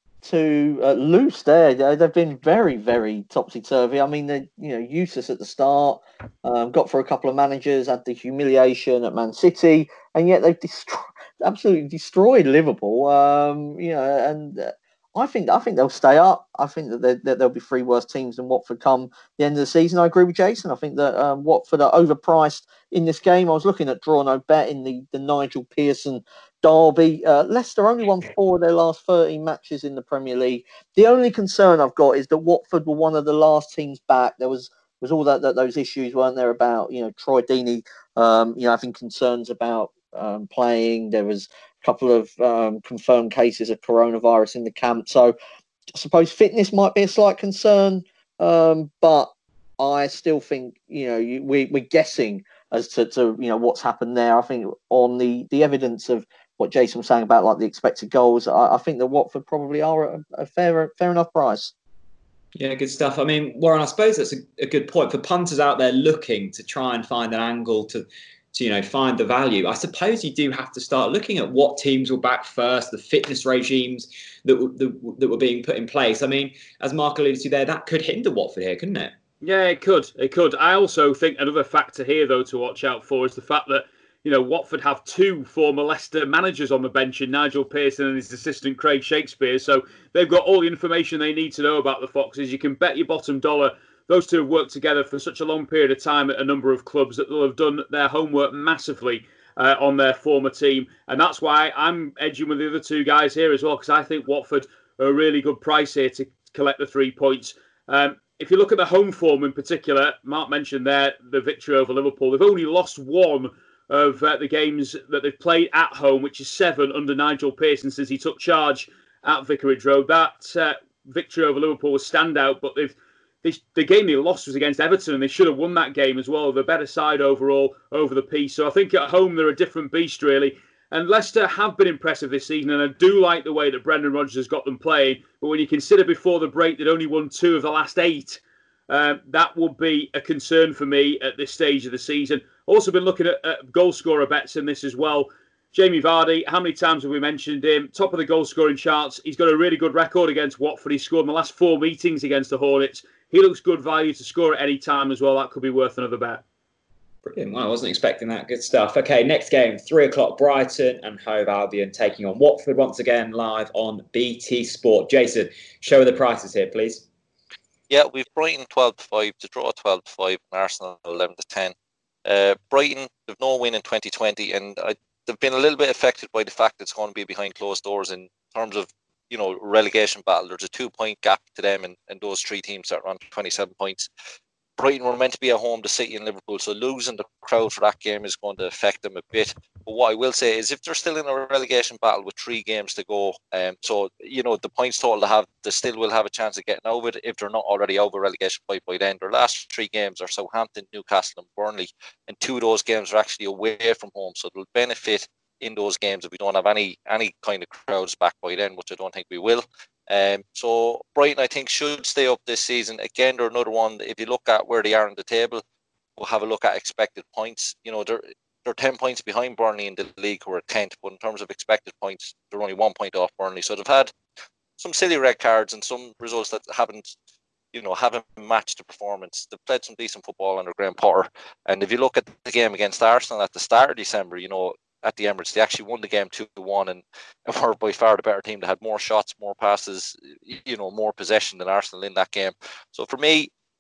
too uh, loose there. They've been very, very topsy-turvy. I mean, they you know useless at the start. Um, got for a couple of managers, had the humiliation at Man City, and yet they've destroyed, absolutely destroyed Liverpool. Um, you know, and. Uh, I think I think they'll stay up. I think that, that there'll be three worse teams than Watford come the end of the season. I agree with Jason. I think that um, Watford are overpriced in this game. I was looking at draw no bet in the, the Nigel Pearson derby. Uh, Leicester only won four of their last thirteen matches in the Premier League. The only concern I've got is that Watford were one of the last teams back. There was was all that, that those issues, weren't there, about you know Troy Deeney, um, you know having concerns about um, playing. There was a couple of um, confirmed cases of coronavirus in the camp. So I suppose fitness might be a slight concern, um, but I still think, you know, you, we, we're guessing as to, to, you know, what's happened there. I think on the, the evidence of what Jason was saying about like the expected goals, I, I think that Watford probably are at a, a fair, fair enough price. Yeah, good stuff. I mean, Warren, I suppose that's a, a good point for punters out there looking to try and find an angle to, to, you know, find the value. I suppose you do have to start looking at what teams will back first, the fitness regimes that, that, that were being put in place. I mean, as Mark alluded to there, that could hinder Watford here, couldn't it? Yeah, it could. It could. I also think another factor here, though, to watch out for is the fact that, you know, Watford have two former Leicester managers on the bench in Nigel Pearson and his assistant Craig Shakespeare. So they've got all the information they need to know about the Foxes. You can bet your bottom dollar those two have worked together for such a long period of time at a number of clubs that they'll have done their homework massively uh, on their former team. And that's why I'm edging with the other two guys here as well, because I think Watford are a really good price here to collect the three points. Um, if you look at the home form in particular, Mark mentioned there the victory over Liverpool. They've only lost one of uh, the games that they've played at home, which is seven under Nigel Pearson since he took charge at Vicarage Road. That uh, victory over Liverpool was standout, but they've They, the game they lost was against Everton, and they should have won that game as well. They're better side overall over the piece. So I think at home they're a different beast, really. And Leicester have been impressive this season, and I do like the way that Brendan Rodgers has got them playing. But when you consider before the break they'd only won two of the last eight, um, that would be a concern for me at this stage of the season. Also been looking at, at goal scorer bets in this as well. Jamie Vardy, how many times have we mentioned him? Top of the goal scoring charts. He's got a really good record against Watford. He's scored in the last four meetings against the Hornets. He looks good value to score at any time as well. That could be worth another bet. Brilliant. Well, I wasn't expecting that. Good stuff. Okay, next game, three o'clock, Brighton and Hove Albion taking on Watford once again live on B T Sport. Jason, show the prices here, please. Yeah, we've Brighton twelve to five, to draw twelve to five, and Arsenal eleven to ten. Uh, Brighton, they've no win in twenty twenty, and I, they've been a little bit affected by the fact that it's going to be behind closed doors in terms of, you know, relegation battle. There's a two-point gap to them and, and those three teams that are on twenty-seven points. Brighton were meant to be at home to City and Liverpool, so losing the crowd for that game is going to affect them a bit. But what I will say is if they're still in a relegation battle with three games to go, um, so, you know, the points total they have, they still will have a chance of getting out of it if they're not already over relegation by, by then. Their last three games are Southampton, Newcastle and Burnley, and two of those games are actually away from home, so they'll benefit in those games if we don't have any any kind of crowds back by then, which I don't think we will. Um, so Brighton, I think, should stay up this season. Again, they're another one. If you look at where they are on the table, we'll have a look at expected points. You know, they're they're ten points behind Burnley in the league, who are tenth. But in terms of expected points, they're only one point off Burnley. So they've had some silly red cards and some results that haven't, you know, haven't matched the performance. They've played some decent football under Graham Potter. And if you look at the game against Arsenal at the start of December, you know, at the Emirates, they actually won the game two to one and, and were by far the better team. They had more shots, more passes, you know, more possession than Arsenal in that game. So for me,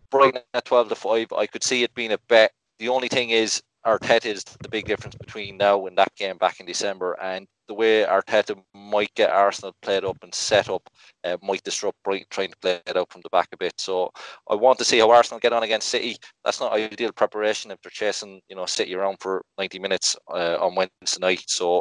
Brighton at twelve to five, I could see it being a bet. The only thing is, Arteta is the big difference between now and that game back in December, and the way Arteta might get Arsenal played up and set up uh, might disrupt Brighton trying to play it out from the back a bit. So I want to see how Arsenal get on against City. That's not ideal preparation if they're chasing, you know, City around for ninety minutes uh, on Wednesday night. So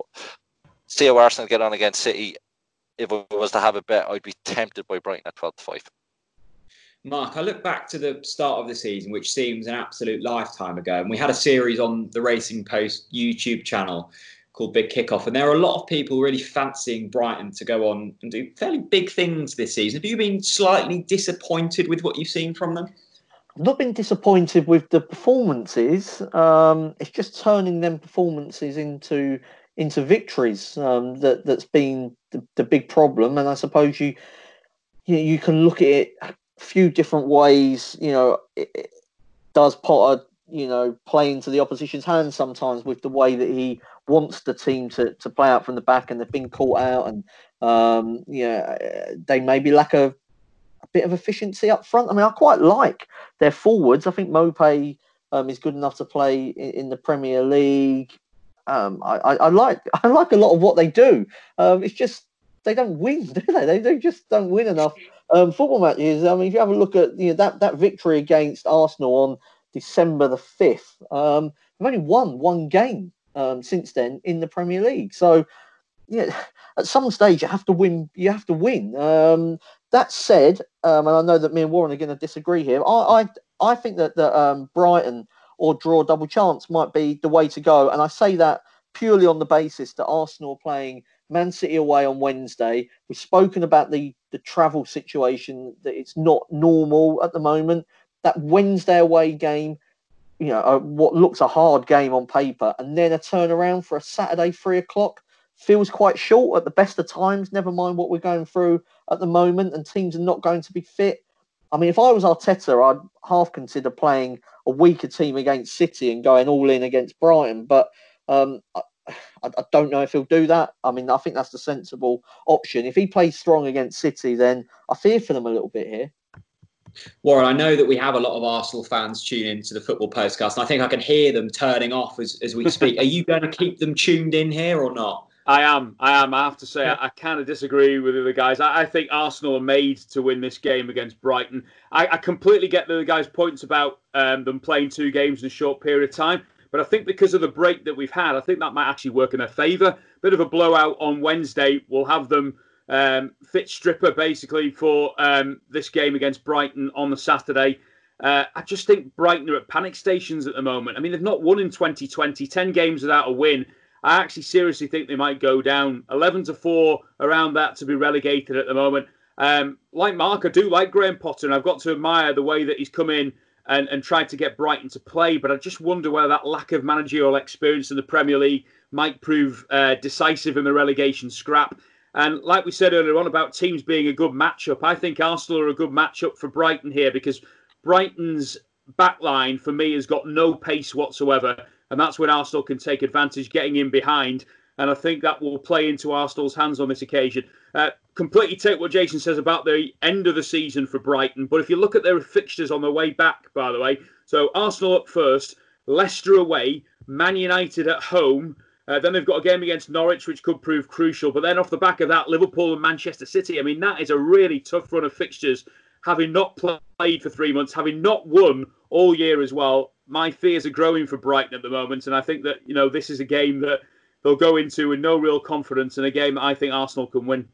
see how Arsenal get on against City. If I was to have a bet, I'd be tempted by Brighton at twelve to five. Mark, I look back to the start of the season, which seems an absolute lifetime ago, and we had a series on the Racing Post YouTube channel called Big Kickoff, and there are a lot of people really fancying Brighton to go on and do fairly big things this season. Have you been slightly disappointed with what you've seen from them? I've not been disappointed with the performances. Um, it's just turning them performances into into victories um, that that's been the, the big problem. And I suppose you you, you can look at it a few different ways. You know, it, it, does Potter, you know, play into the opposition's hands sometimes with the way that he wants the team to, to play out from the back, and they've been caught out, and um, yeah, they maybe lack a, a bit of efficiency up front. I mean, I quite like their forwards. I think Mopé um, is good enough to play in, in the Premier League. Um, I, I, I like I like a lot of what they do. Um, it's just they don't win, do they? They, they just don't win enough um, football matches. I mean, if you have a look at you know that, that victory against Arsenal on December the fifth, um, they've only won one game um, since then in the Premier League. So, yeah, at some stage you have to win. You have to win. Um, that said, um, and I know that me and Warren are going to disagree here. I I, I think that that um, Brighton or draw double chance might be the way to go. And I say that purely on the basis that Arsenal are playing Man City away on Wednesday. We've spoken about the, the travel situation, that it's not normal at the moment. That Wednesday away game, you know, uh, what looks a hard game on paper, and then a turnaround for a Saturday three o'clock feels quite short at the best of times, never mind what we're going through at the moment, and teams are not going to be fit. I mean, if I was Arteta, I'd half consider playing a weaker team against City and going all in against Brighton. But um, I, I don't know if he'll do that. I mean, I think that's the sensible option. If he plays strong against City, then I fear for them a little bit here. Warren, I know that we have a lot of Arsenal fans tune into the Football Postcast, and I think I can hear them turning off as, as we speak. Are you going to keep them tuned in here or not? I am. I am. I have to say, I, I kind of disagree with the other guys. I, I think Arsenal are made to win this game against Brighton. I, I completely get the other guys' points about um, them playing two games in a short period of time. But I think because of the break that we've had, I think that might actually work in their favour. Bit of a blowout on Wednesday will have them um, fit stripper, basically, for um, this game against Brighton on the Saturday. Uh, I just think Brighton are at panic stations at the moment. I mean, they've not won in twenty twenty, ten games without a win. I actually seriously think they might go down eleven to four, around that, to be relegated at the moment. Um, like Mark, I do like Graham Potter, and I've got to admire the way that he's come in and, and tried to get Brighton to play. But I just wonder whether that lack of managerial experience in the Premier League might prove uh, decisive in the relegation scrap. And like we said earlier on about teams being a good matchup, I think Arsenal are a good matchup for Brighton here, because Brighton's backline, for me, has got no pace whatsoever. And that's when Arsenal can take advantage, getting in behind. And I think that will play into Arsenal's hands on this occasion. Uh, completely take what Jason says about the end of the season for Brighton. But if you look at their fixtures on the way back, by the way, so Arsenal up first, Leicester away, Man United at home. Uh, then they've got a game against Norwich, which could prove crucial. But then off the back of that, Liverpool and Manchester City. I mean, that is a really tough run of fixtures, having not played for three months, having not won all year as well. My fears are growing for Brighton at the moment, and I think that, you know, this is a game that they'll go into with no real confidence, and a game that I think Arsenal can win.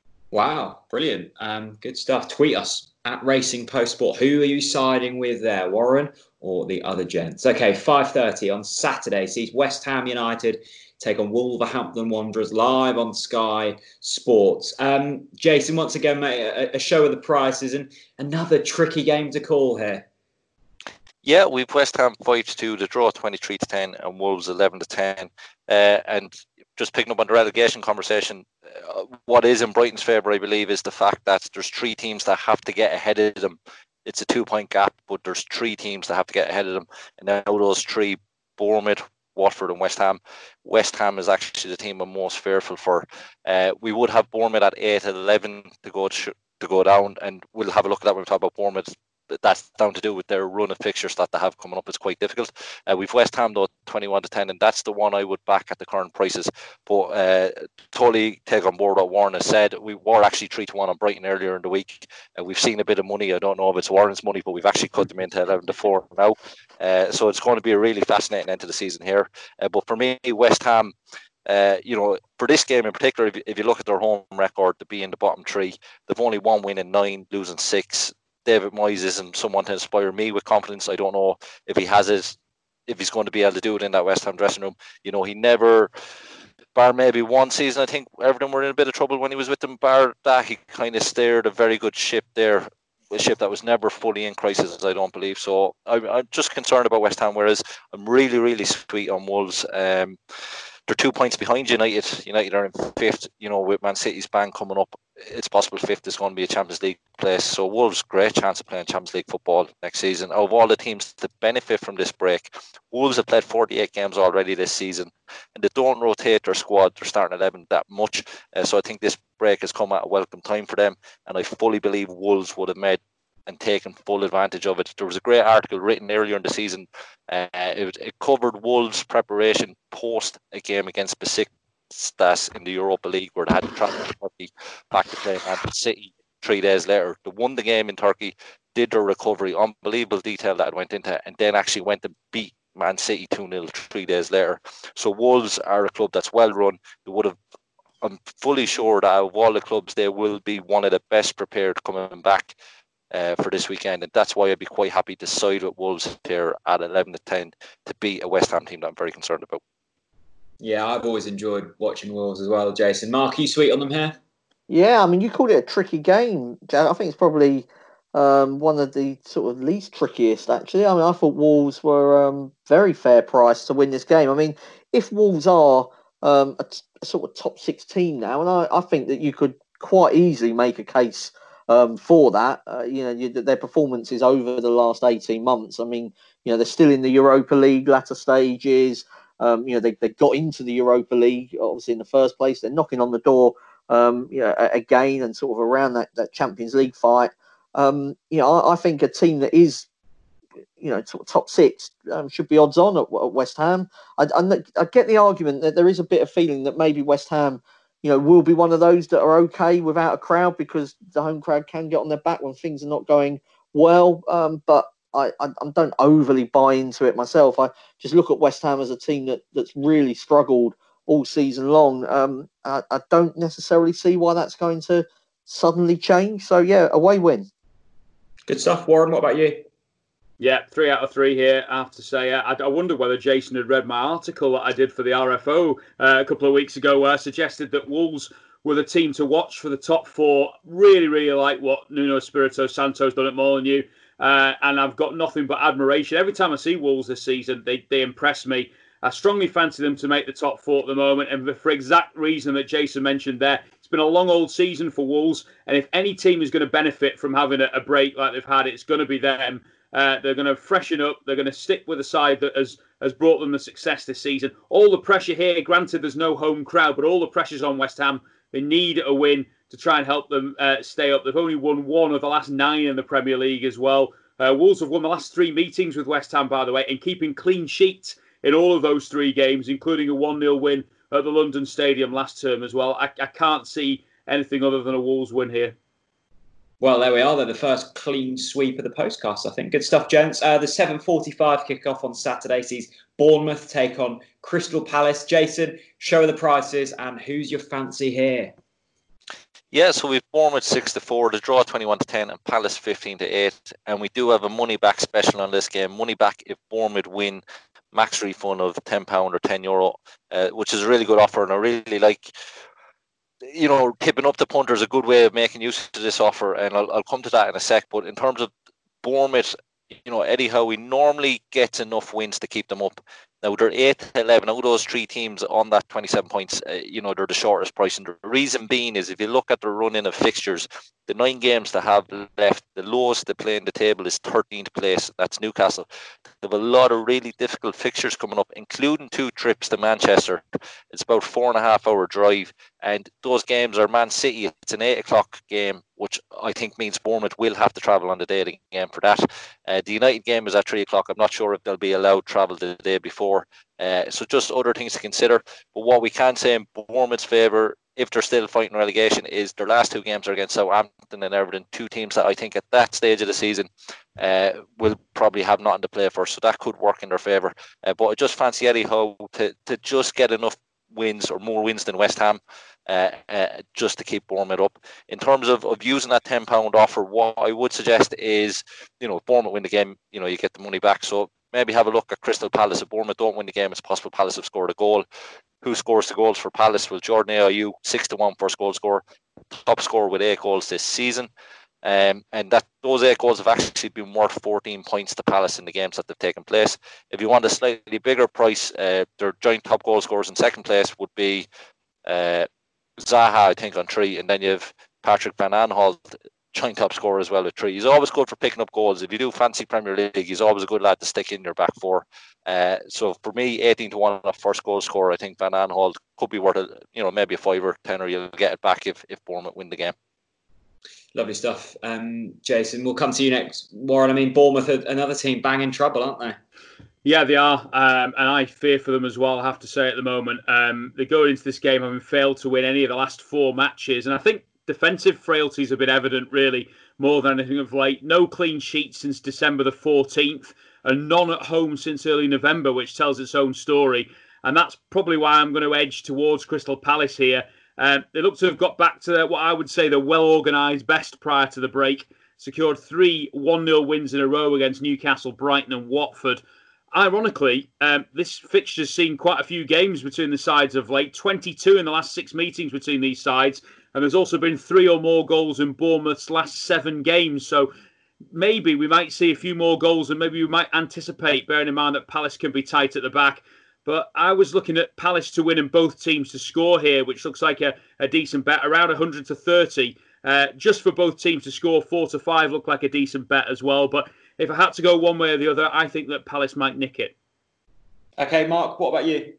Wow, brilliant. Um, good stuff. Tweet us at Racing Post Sport. Who are you siding with there, Warren or the other gents? Okay, five thirty on Saturday sees West Ham United take on Wolverhampton Wanderers live on Sky Sports. Um, Jason, once again, mate, a, a show of the prices and another tricky game to call here. Yeah, we've West Ham five to two, the draw twenty-three to ten, and Wolves eleven to ten. Uh, and just picking up on the relegation conversation, uh, what is in Brighton's favour, I believe, is the fact that there's three teams that have to get ahead of them. It's a two-point gap, but there's three teams that have to get ahead of them. And now those three, Bournemouth, Watford and West Ham. West Ham is actually the team I'm most fearful for. Uh, we would have Bournemouth at eight at eleven to go to, to go down, and we'll have a look at that when we talk about Bournemouth that's down to do with their run of fixtures that they have coming up. It's quite difficult. Uh, we've West Ham though twenty-one to ten, and that's the one I would back at the current prices. But uh, totally take on board what Warren has said. We were actually three to one on Brighton earlier in the week. Uh, we've seen a bit of money. I don't know if it's Warren's money, but we've actually cut them into eleven to four now. Uh, so it's going to be a really fascinating end to the season here. Uh, but for me, West Ham, Uh, you know, for this game in particular, if, if you look at their home record, to be in the bottom three, they've only one win in nine, losing six. David Moyes isn't someone to inspire me with confidence. I don't know if he has it, if he's going to be able to do it in that West Ham dressing room. You know, he never, bar maybe one season, I think Everton were in a bit of trouble when he was with them. Bar that, he kind of steered a very good ship there, a ship that was never fully in crisis, I don't believe. So I, I'm just concerned about West Ham, whereas I'm really, really sweet on Wolves. Um, They're two points behind United. United are in fifth. You know, with Man City's ban coming up, it's possible fifth is going to be a Champions League place. So Wolves, great chance of playing Champions League football next season. Of all the teams to benefit from this break, Wolves have played forty-eight games already this season, and they don't rotate their squad, their starting eleven, that much. Uh, so I think this break has come at a welcome time for them, and I fully believe Wolves would have made and taken full advantage of it. There was a great article written earlier in the season. Uh, it, it covered Wolves' preparation post a game against Besiktas in the Europa League, where they had to travel to Turkey back to play Man City three days later. They won the game in Turkey, did their recovery, unbelievable detail that it went into, and then actually went to beat Man City two nil three days later. So Wolves are a club that's well run. They would have, I'm fully sure that of all the clubs, they will be one of the best prepared coming back Uh, for this weekend, and that's why I'd be quite happy to side with Wolves here at eleven to ten to beat a West Ham team that I'm very concerned about. Yeah, I've always enjoyed watching Wolves as well, Jason. Mark, are you sweet on them here? Yeah, I mean, you called it a tricky game, Jan. I think it's probably um, one of the sort of least trickiest, actually. I mean, I thought Wolves were um, very fair price to win this game. I mean, if Wolves are um, a, t- a sort of top six team now, and I, I think that you could quite easily make a case Um, for that, uh, you know, you, their performances over the last eighteen months. I mean, you know, they're still in the Europa League latter stages. Um, you know, they they got into the Europa League obviously in the first place. They're knocking on the door, um, you know, again and sort of around that, that Champions League fight. Um, you know, I, I think a team that is, you know, sort of top six um, should be odds on at, at West Ham. I, I, I get the argument that there is a bit of feeling that maybe West Ham, you know, will be one of those that are okay without a crowd, because the home crowd can get on their back when things are not going well. Um, but I, I, I don't overly buy into it myself. I just look at West Ham as a team that, that's really struggled all season long. Um, I, I don't necessarily see why that's going to suddenly change. So, yeah, away win. Good stuff. Warren, what about you? Yeah, three out of three here. I have to say, I, I wonder whether Jason had read my article that I did for the R F O uh, a couple of weeks ago, where I suggested that Wolves were the team to watch for the top four. Really, really like what Nuno Espirito Santo's done at Molineux, uh, and I've got nothing but admiration. Every time I see Wolves this season, they, they impress me. I strongly fancy them to make the top four at the moment, and for exact reason that Jason mentioned there. It's been a long old season for Wolves, and if any team is going to benefit from having a, a break like they've had, it's going to be them. Uh, they're going to freshen up. They're going to stick with the side that has, has brought them the success this season. All the pressure here, granted there's no home crowd, but all the pressure's on West Ham. They need a win to try and help them uh, stay up. They've only won one of the last nine in the Premier League as well. Uh, Wolves have won the last three meetings with West Ham, by the way, and keeping clean sheets in all of those three games, including a one nil win at the London Stadium last term as well. I, I can't see anything other than a Wolves win here. Well, there we are. They're the first clean sweep of the postcast, I think. Good stuff, gents. Uh, the seven forty-five kickoff on Saturday sees Bournemouth take on Crystal Palace. Jason, show the prices and who's your fancy here? Yeah, so we've Bournemouth six to four, the draw twenty-one to ten, and Palace fifteen to eight. And we do have a money back special on this game. Money back if Bournemouth win, max refund of ten pounds or ten euro, uh, which is a really good offer. And I really like, you know, tipping up the punter is a good way of making use of this offer, and I'll, I'll come to that in a sec. But in terms of Bournemouth, you know, Eddie Howe, he normally gets enough wins to keep them up. Now, they're eight to eleven. Out of those three teams on that twenty-seven points, uh, you know, they're the shortest price. And the reason being is if you look at the run-in of fixtures, the nine games they have left, the lowest they play in the table is thirteenth place. That's Newcastle. They have a lot of really difficult fixtures coming up, including two trips to Manchester. It's about four and a half hour drive, and those games are Man City. It's an eight o'clock game, which I think means Bournemouth will have to travel on the day of the game for that. Uh, the United game is at three o'clock. I'm not sure if they'll be allowed travel the day before. Uh, so just other things to consider. But what we can say in Bournemouth's favour, if they're still fighting relegation, is their last two games are against Southampton and Everton, two teams that I think at that stage of the season uh, will probably have nothing to play for. So that could work in their favour. Uh, but I just fancy Eddie Howe to, to just get enough wins or more wins than West Ham uh, uh, just to keep Bournemouth up. In terms of, of using that ten pound offer, what I would suggest is, you know, if Bournemouth win the game, you know, you get the money back. So maybe have a look at Crystal Palace. If Bournemouth don't win the game, it's possible Palace have scored a goal. Who scores the goals for Palace? Well, Jordan Ayew, six to one first goal scorer, top scorer with eight goals this season. Um, and that those eight goals have actually been worth fourteen points to Palace in the games that they've taken place. If you want a slightly bigger price, uh, their joint top goal scorers in second place would be uh, Zaha, I think, on three, and then you have Patrick Van Aanholt, joint top scorer as well with three. He's always good for picking up goals. If you do fancy Premier League, he's always a good lad to stick in your back four. Uh, so for me, eighteen to one on first goal scorer, I think Van Aanholt could be worth a, you know, maybe a fiver, tenner. You'll get it back if if Bournemouth win the game. Lovely stuff. Um, Jason, we'll come to you next. Warren, I mean, Bournemouth are another team banging trouble, aren't they? Yeah, they are. Um, and I fear for them as well, I have to say at the moment. Um, they're going into this game having failed to win any of the last four matches. And I think defensive frailties have been evident, really, more than anything of late. No clean sheets since December the fourteenth, and none at home since early November, which tells its own story. And that's probably why I'm going to edge towards Crystal Palace here. Um, they look to have got back to what I would say the well-organised best prior to the break. Secured three one nil wins in a row against Newcastle, Brighton and Watford. Ironically, um, this fixture's seen quite a few games between the sides of late. twenty-two in the last six meetings between these sides. And there's also been three or more goals in Bournemouth's last seven games. So maybe we might see a few more goals, and maybe we might anticipate, bearing in mind that Palace can be tight at the back. But I was looking at Palace to win and both teams to score here, which looks like a, a decent bet, around one hundred to thirty. Uh, just for both teams to score, four to five looked like a decent bet as well. But if I had to go one way or the other, I think that Palace might nick it. Okay, Mark, what about you?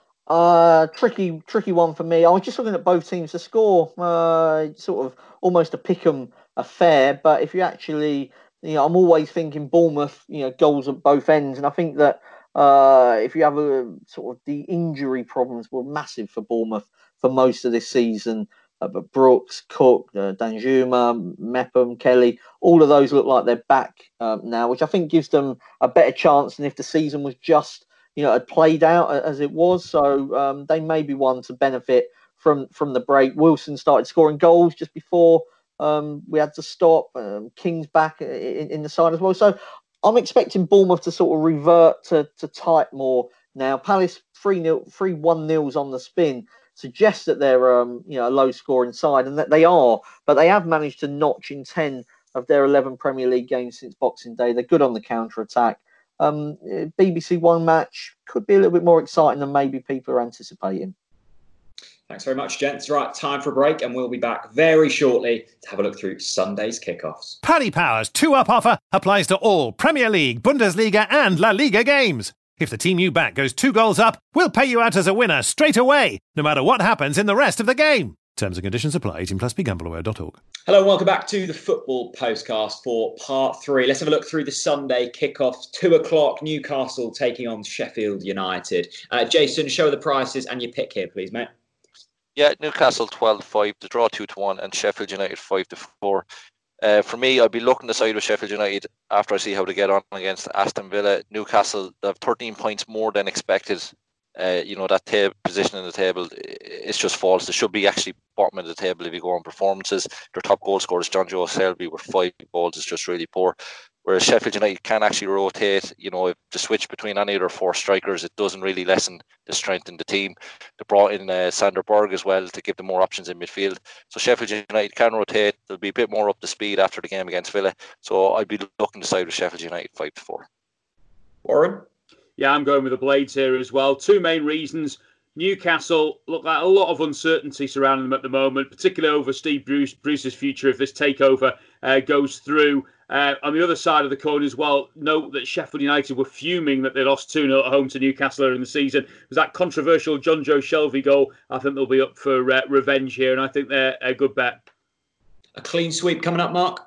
Uh, tricky, tricky one for me. I was just looking at both teams to score. Uh, sort of almost a pick'em affair. But if you actually, you know, I'm always thinking Bournemouth, you know, goals at both ends, and I think that uh, if you have a sort of the injury problems were massive for Bournemouth for most of this season. Uh, but Brooks, Cook, uh, Danjuma, Mepham, Kelly, all of those look like they're back um, now, which I think gives them a better chance than if the season was just, you know, had played out as it was. So um, they may be one to benefit from from the break. Wilson started scoring goals just before um, we had to stop. Um, King's back in, in the side as well. So I'm expecting Bournemouth to sort of revert to, to tight more now. Palace three nil, three one nils on the spin suggests that they're um, you know, a low scoring side, and that they are, but they have managed to notch in ten of their eleven Premier League games since Boxing Day. They're good on the counter attack. Um, B B C One match could be a little bit more exciting than maybe people are anticipating. Thanks very much, gents. Right, time for a break, and we'll be back very shortly to have a look through Sunday's kickoffs. Paddy Power's two-up offer applies to all Premier League, Bundesliga and La Liga games. If the team you back goes two goals up, we'll pay you out as a winner straight away, no matter what happens in the rest of the game. Terms and conditions apply. eighteen plus, be gamble aware dot org. Hello and welcome back to the Football Postcast for part three. Let's have a look through the Sunday kickoffs. Two o'clock, Newcastle taking on Sheffield United. Uh, Jason, show the prices and your pick here, please, mate. Yeah, Newcastle twelve to five, the draw two to one, and Sheffield United five to four. Uh, for me, I'd be looking to side with Sheffield United after I see how they get on against Aston Villa. Newcastle, they have thirteen points more than expected. Uh, you know, that tab- position in the table, it's just false. They should be actually bottom of the table if you go on performances. Their top goal scorer is John Joe Selby with five goals. Is just really poor. Whereas Sheffield United can actually rotate, you know, if the switch between any of their four strikers, it doesn't really lessen the strength in the team. They brought in uh, Sander Berg as well to give them more options in midfield. So Sheffield United can rotate. They'll be a bit more up to speed after the game against Villa. So I'd be looking to side with Sheffield United five to four. Warren? Yeah, I'm going with the Blades here as well. Two main reasons. Newcastle look like a lot of uncertainty surrounding them at the moment, particularly over Steve Bruce, Bruce's future if this takeover uh, goes through. Uh, on the other side of the coin as well, note that Sheffield United were fuming that they lost two nil at home to Newcastle earlier in the season. It was that controversial John Joe Shelvey goal. I think they'll be up for uh, revenge here, and I think they're a good bet. A clean sweep coming up, Mark?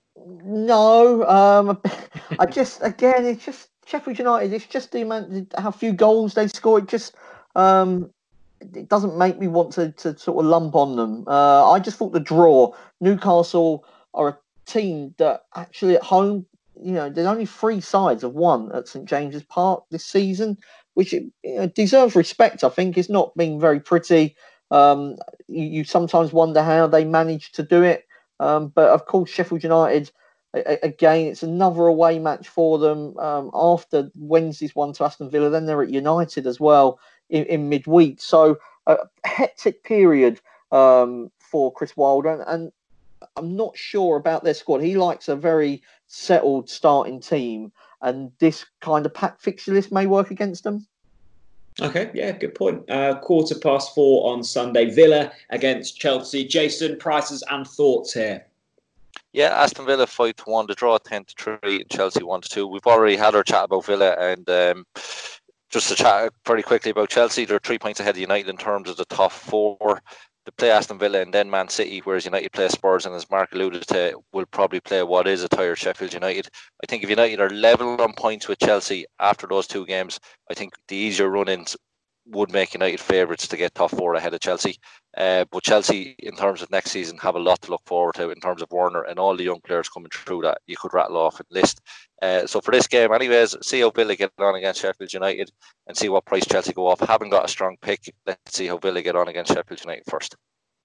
No, um, I just, again, it's just Sheffield United, it's just the amount, how few goals they score. It just, um, it doesn't make me want to, to sort of lump on them. Uh, I just thought the draw, Newcastle are a team that actually at home, you know, there's only three sides have won at St James's Park this season, which you know, deserves respect. I think it's not been very pretty. Um, you, you sometimes wonder how they managed to do it. Um, but of course, Sheffield United, a, again, it's another away match for them. Um, after Wednesday's one to Aston Villa, then they're at United as well in, in midweek. So a hectic period um, for Chris Wilder, and, and I'm not sure about their squad. He likes a very settled starting team, and this kind of packed fixture list may work against them. Okay, yeah, good point. Uh, quarter past four on Sunday, Villa against Chelsea. Jason, prices and thoughts here. Yeah, Aston Villa five to one, the draw ten to three, and Chelsea one to two. We've already had our chat about Villa, and um, just to chat very quickly about Chelsea, they're three points ahead of United in terms of the top four. They play Aston Villa and then Man City, whereas United play Spurs, and as Mark alluded to, will probably play what is a tired Sheffield United. I think if United are level on points with Chelsea after those two games, I think the easier run-ins would make United favourites to get top four ahead of Chelsea. Uh, but Chelsea, in terms of next season, have a lot to look forward to in terms of Werner and all the young players coming through that you could rattle off a list. Uh, so for this game, anyways, see how Villa get on against Sheffield United and see what price Chelsea go off. Haven't got a strong pick. Let's see how Villa get on against Sheffield United first.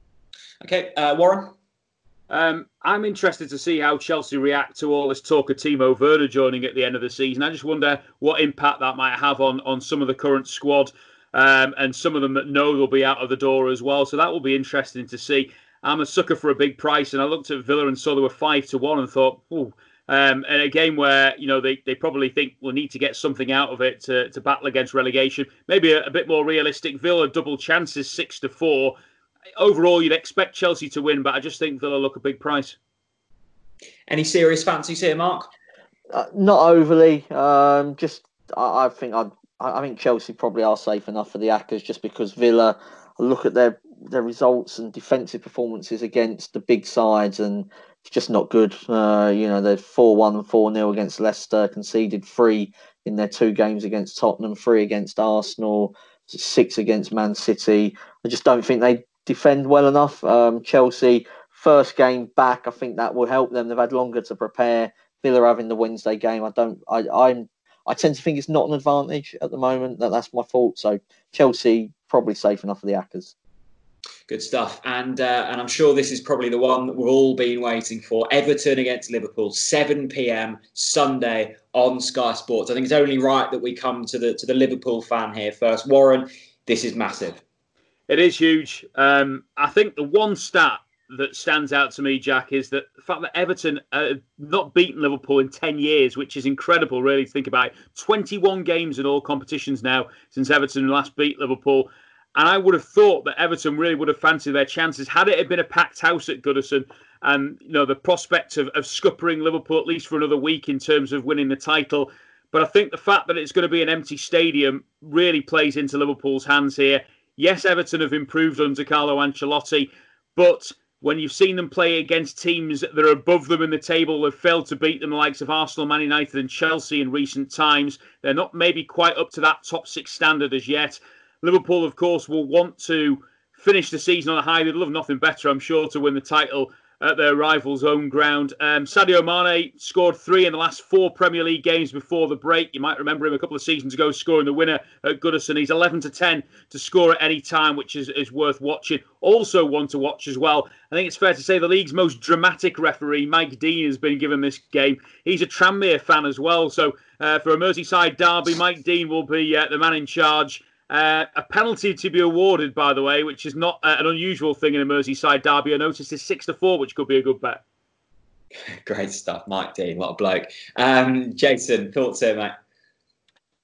Okay, uh, Warren? Um, I'm interested to see how Chelsea react to all this talk of Timo Werner joining at the end of the season. I just wonder what impact that might have on, on some of the current squad. Um, and some of them that know they'll be out of the door as well. So that will be interesting to see. I'm a sucker for a big price, and I looked at Villa and saw they were five to one and thought, ooh. Um, and a game where, you know, they, they probably think we'll need to get something out of it to, to battle against relegation. Maybe a, a bit more realistic. Villa double chances six to four. Overall, you'd expect Chelsea to win, but I just think Villa look a big price. Any serious fancies here, Mark? Uh, not overly. Um, just, I, I think I'd I think Chelsea probably are safe enough for the Hackers just because Villa, look at their, their results and defensive performances against the big sides, and it's just not good. Uh, you know, they're four one and four nil against Leicester, conceded three in their two games against Tottenham, three against Arsenal, six against Man City. I just don't think they defend well enough. Um, Chelsea, first game back, I think that will help them. They've had longer to prepare. Villa having the Wednesday game, I don't, I, I'm, I tend to think it's not an advantage at the moment. That that's my fault. So Chelsea probably safe enough for the Hackers. Good stuff. And uh, and I'm sure this is probably the one that we've all been waiting for. Everton against Liverpool, seven p.m. Sunday on Sky Sports. I think it's only right that we come to the to the Liverpool fan here first. Warren, this is massive. It is huge. Um, I think the one stat that stands out to me, Jack, is that the fact that Everton uh, not beaten Liverpool in ten years, which is incredible, really, to think about. twenty-one games in all competitions now since Everton last beat Liverpool. And I would have thought that Everton really would have fancied their chances had it had been a packed house at Goodison, and you know the prospect of, of scuppering Liverpool at least for another week in terms of winning the title. But I think the fact that it's going to be an empty stadium really plays into Liverpool's hands here. Yes, Everton have improved under Carlo Ancelotti, but when you've seen them play against teams that are above them in the table, they've failed to beat them, the likes of Arsenal, Man United and Chelsea in recent times. They're not maybe quite up to that top six standard as yet. Liverpool, of course, will want to finish the season on a high. They'd love nothing better, I'm sure, to win the title at their rivals' home ground. Um, Sadio Mane scored three in the last four Premier League games before the break. You might remember him a couple of seasons ago scoring the winner at Goodison. He's eleven to ten to score at any time, which is, is worth watching. Also one to watch as well. I think it's fair to say the league's most dramatic referee, Mike Dean, has been given this game. He's a Tranmere fan as well. So uh, for a Merseyside derby, Mike Dean will be uh, the man in charge. Uh, a penalty to be awarded, by the way, which is not uh, an unusual thing in a Merseyside derby. I noticed is six to four, which could be a good bet. Great stuff, Mike Dean. What a bloke. Um, Jason, thoughts here, mate?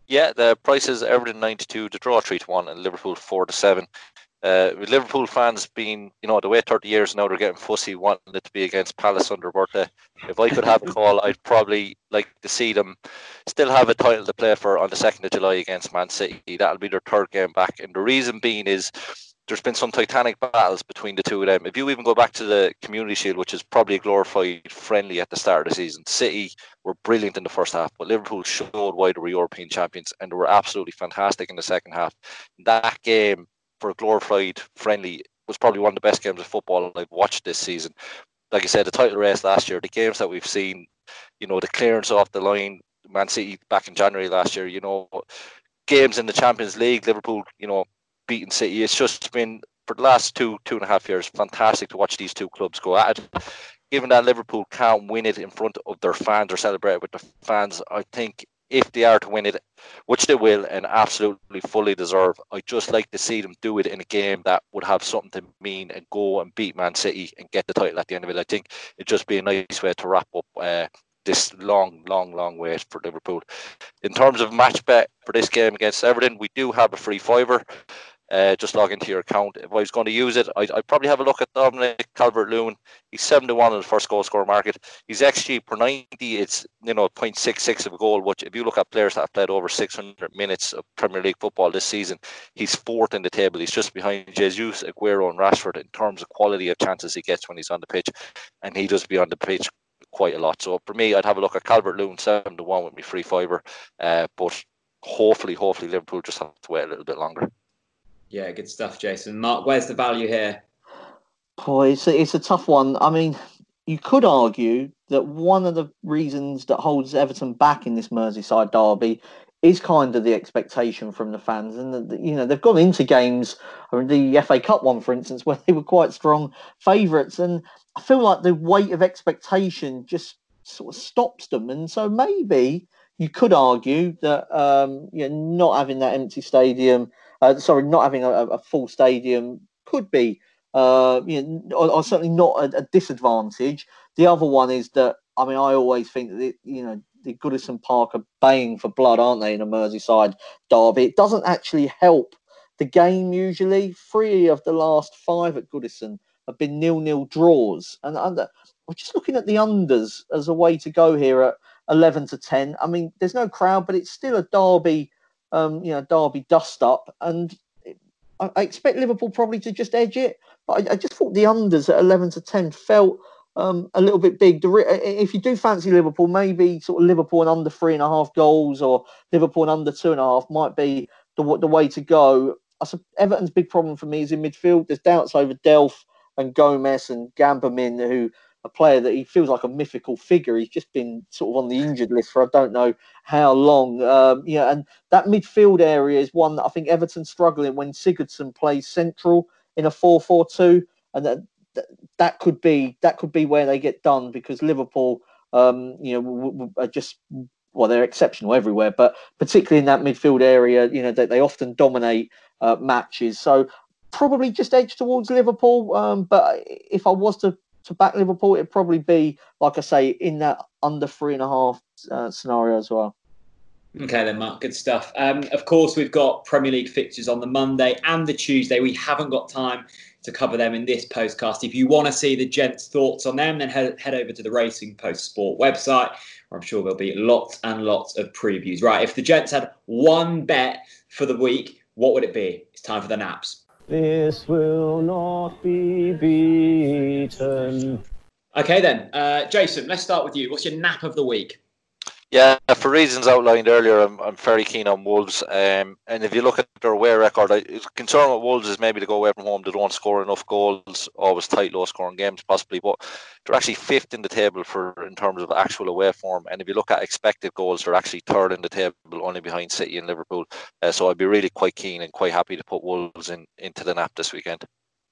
Yeah, the prices: Everton nine to two, to draw three to one, and Liverpool four to seven. Uh, with Liverpool fans being, you know, the way thirty years now, they're getting fussy wanting it to be against Palace under Berta. If I could have a call, I'd probably like to see them still have a title to play for on the second of July against Man City. That'll be their third game back. And the reason being is there's been some titanic battles between the two of them. If you even go back to the Community Shield, which is probably a glorified friendly at the start of the season, City were brilliant in the first half, but Liverpool showed why they were European champions, and they were absolutely fantastic in the second half. That game, for a glorified friendly, was probably one of the best games of football I've watched this season. Like I said, the title race last year, the games that we've seen, you know, the clearance off the line, Man City back in January last year, you know, games in the Champions League, Liverpool, you know, beating City. It's just been, for the last two, two and a half years, fantastic to watch these two clubs go at it. Given that Liverpool can't win it in front of their fans or celebrate it with the fans, I think if they are to win it, which they will and absolutely fully deserve, I just like to see them do it in a game that would have something to mean and go and beat Man City and get the title at the end of it. I think it'd just be a nice way to wrap up uh, this long, long, long wait for Liverpool. In terms of match bet for this game against Everton, we do have a free fiver. Uh, just log into your account. If I was going to use it, I'd, I'd probably have a look at Dominic Calvert-Lewin. He's seven to one in the first goal scorer market. He's X G per ninety. It's, you know, zero point six six of a goal, which if you look at players that have played over six hundred minutes of Premier League football this season, he's fourth in the table. He's just behind Jesus, Aguero and Rashford in terms of quality of chances he gets when he's on the pitch, and he does be on the pitch quite a lot. So for me, I'd have a look at Calvert-Lewin seven to one with me free fiver, uh, but hopefully, hopefully Liverpool just have to wait a little bit longer. Yeah, good stuff, Jason. Mark, where's the value here? Boy, it's a, it's a tough one. I mean, you could argue that one of the reasons that holds Everton back in this Merseyside derby is kind of the expectation from the fans. And, the, you know, they've gone into games, I mean, the F A Cup one, for instance, where they were quite strong favourites. And I feel like the weight of expectation just sort of stops them. And so maybe you could argue that, um, you know, not having that empty stadium, Uh, sorry, not having a, a full stadium could be, uh, you know, or, or certainly not a, a disadvantage. The other one is that, I mean, I always think that, it, you know, the Goodison Park are baying for blood, aren't they, in a Merseyside derby? It doesn't actually help the game usually. Three of the last five at Goodison have been nil-nil draws. And under, we're just looking at the unders as a way to go here at eleven to ten. I mean, there's no crowd, but it's still a derby. Um, you know, derby dust up, and I, I expect Liverpool probably to just edge it. But I, I just thought the unders at eleven to ten felt um, a little bit big. The, if you do fancy Liverpool, maybe sort of Liverpool and under three and a half goals, or Liverpool and under two and a half might be the the way to go. I, Everton's big problem for me is in midfield. There's doubts over Delph and Gomez and Gambamin, who a player that he feels like a mythical figure. He's just been sort of on the injured list for I don't know how long. Um, yeah, and that midfield area is one that I think Everton's struggling when Sigurdsson plays central in a four four two, and that, that that could be that could be where they get done, because Liverpool, um, you know, w- w- are just well, they're exceptional everywhere, but particularly in that midfield area, you know, they, they often dominate uh, matches. So probably just edge towards Liverpool. Um, but if I was to to back Liverpool, it'd probably be, like I say, in that under three and a half uh, scenario as well. Okay then, Mark, good stuff. Um, of course, we've got Premier League fixtures on the Monday and the Tuesday. We haven't got time to cover them in this postcast. If you want to see the gents' thoughts on them, then head, head over to the Racing Post Sport website, where I'm sure there'll be lots and lots of previews. Right, if the gents had one bet for the week, what would it be? It's time for the naps. This will not be beaten. Okay then, uh, Jason, let's start with you. What's your nap of the week? Yeah, for reasons outlined earlier, I'm I'm very keen on Wolves. Um, and if you look at their away record, I, concern with Wolves is maybe to go away from home. They don't score enough goals, always tight, low-scoring games possibly. But they're actually fifth in the table for in terms of actual away form. And if you look at expected goals, they're actually third in the table, only behind City and Liverpool. Uh, so I'd be really quite keen and quite happy to put Wolves in into the nap this weekend.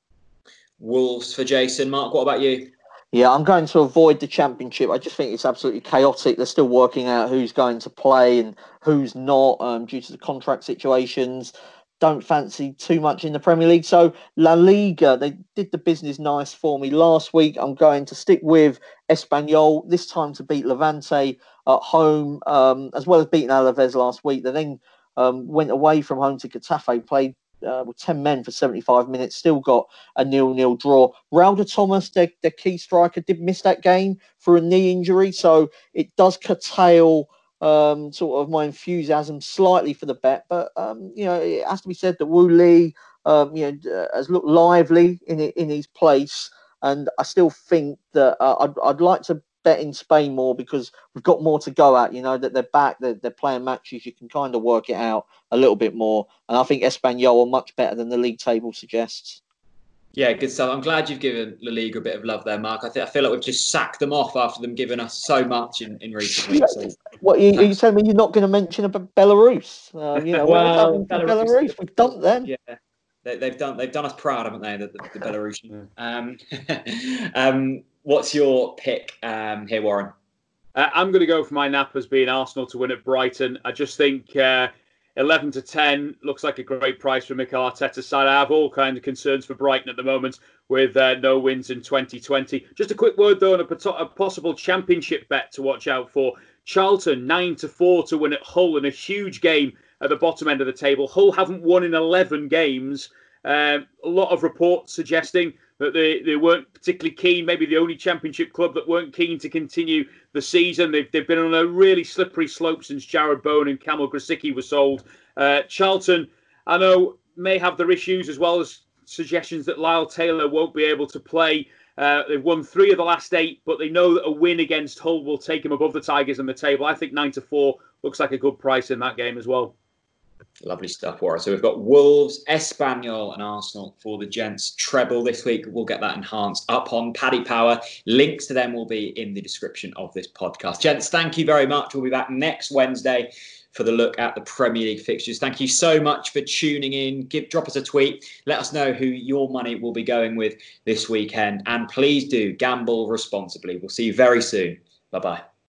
Wolves for Jason. Mark, what about you? Yeah, I'm going to avoid the Championship. I just think it's absolutely chaotic. They're still working out who's going to play and who's not um, due to the contract situations. Don't fancy too much in the Premier League. So La Liga, they did the business nice for me last week. I'm going to stick with Espanyol, this time to beat Levante at home, um, as well as beating Alaves last week. They then um, went away from home to Getafe, played uh, with ten men for seventy-five minutes, still got a nil-nil draw. Raul de Thomas, their, their key striker, did miss that game for a knee injury, so it does curtail um, sort of my enthusiasm slightly for the bet. But, um, you know, it has to be said that Wu Lee um, you know, has looked lively in in his place. And I still think that uh, I'd, I'd like to bet in Spain more because we've got more to go at. You know, that they're back, they're, they're playing matches. You can kind of work it out a little bit more. And I think Espanyol are much better than the league table suggests. Yeah, good stuff. I'm glad you've given La Liga a bit of love there, Mark. I, th- I feel like we've just sacked them off after them giving us so much in, in recent weeks. So. What, you, are you telling me you're not going to mention about Belarus? Uh, you know, well, what Belarus, Belarus, we've dumped them. Yeah. They, they've done they've done us proud, haven't they? The, the, the Belarusian. Um, um, what's your pick um, here, Warren? Uh, I'm going to go for my Nappers being Arsenal to win at Brighton. I just think uh, eleven to ten looks like a great price for Mikel Arteta's side. I have all kinds of concerns for Brighton at the moment with uh, no wins in twenty twenty. Just a quick word though on a, a possible championship bet to watch out for. Charlton nine to four to win at Hull in a huge game at the bottom end of the table. Hull haven't won in eleven games. Um, a lot of reports suggesting that they, they weren't particularly keen, maybe the only championship club that weren't keen to continue the season. They've, they've been on a really slippery slope since Jared Bowen and Kamil Grosicki were sold. Uh, Charlton, I know, may have their issues as well as suggestions that Lyle Taylor won't be able to play. Uh, they've won three of the last eight, but they know that a win against Hull will take them above the Tigers in the table. I think nine to four looks like a good price in that game as well. Lovely stuff, Warren. So we've got Wolves, Espanyol and Arsenal for the gents treble this week. We'll get that enhanced up on Paddy Power. Links to them will be in the description of this podcast. Gents, thank you very much. We'll be back next Wednesday for the look at the Premier League fixtures. Thank you so much for tuning in. Give, drop us a tweet. Let us know who your money will be going with this weekend. And please do gamble responsibly. We'll see you very soon. Bye-bye.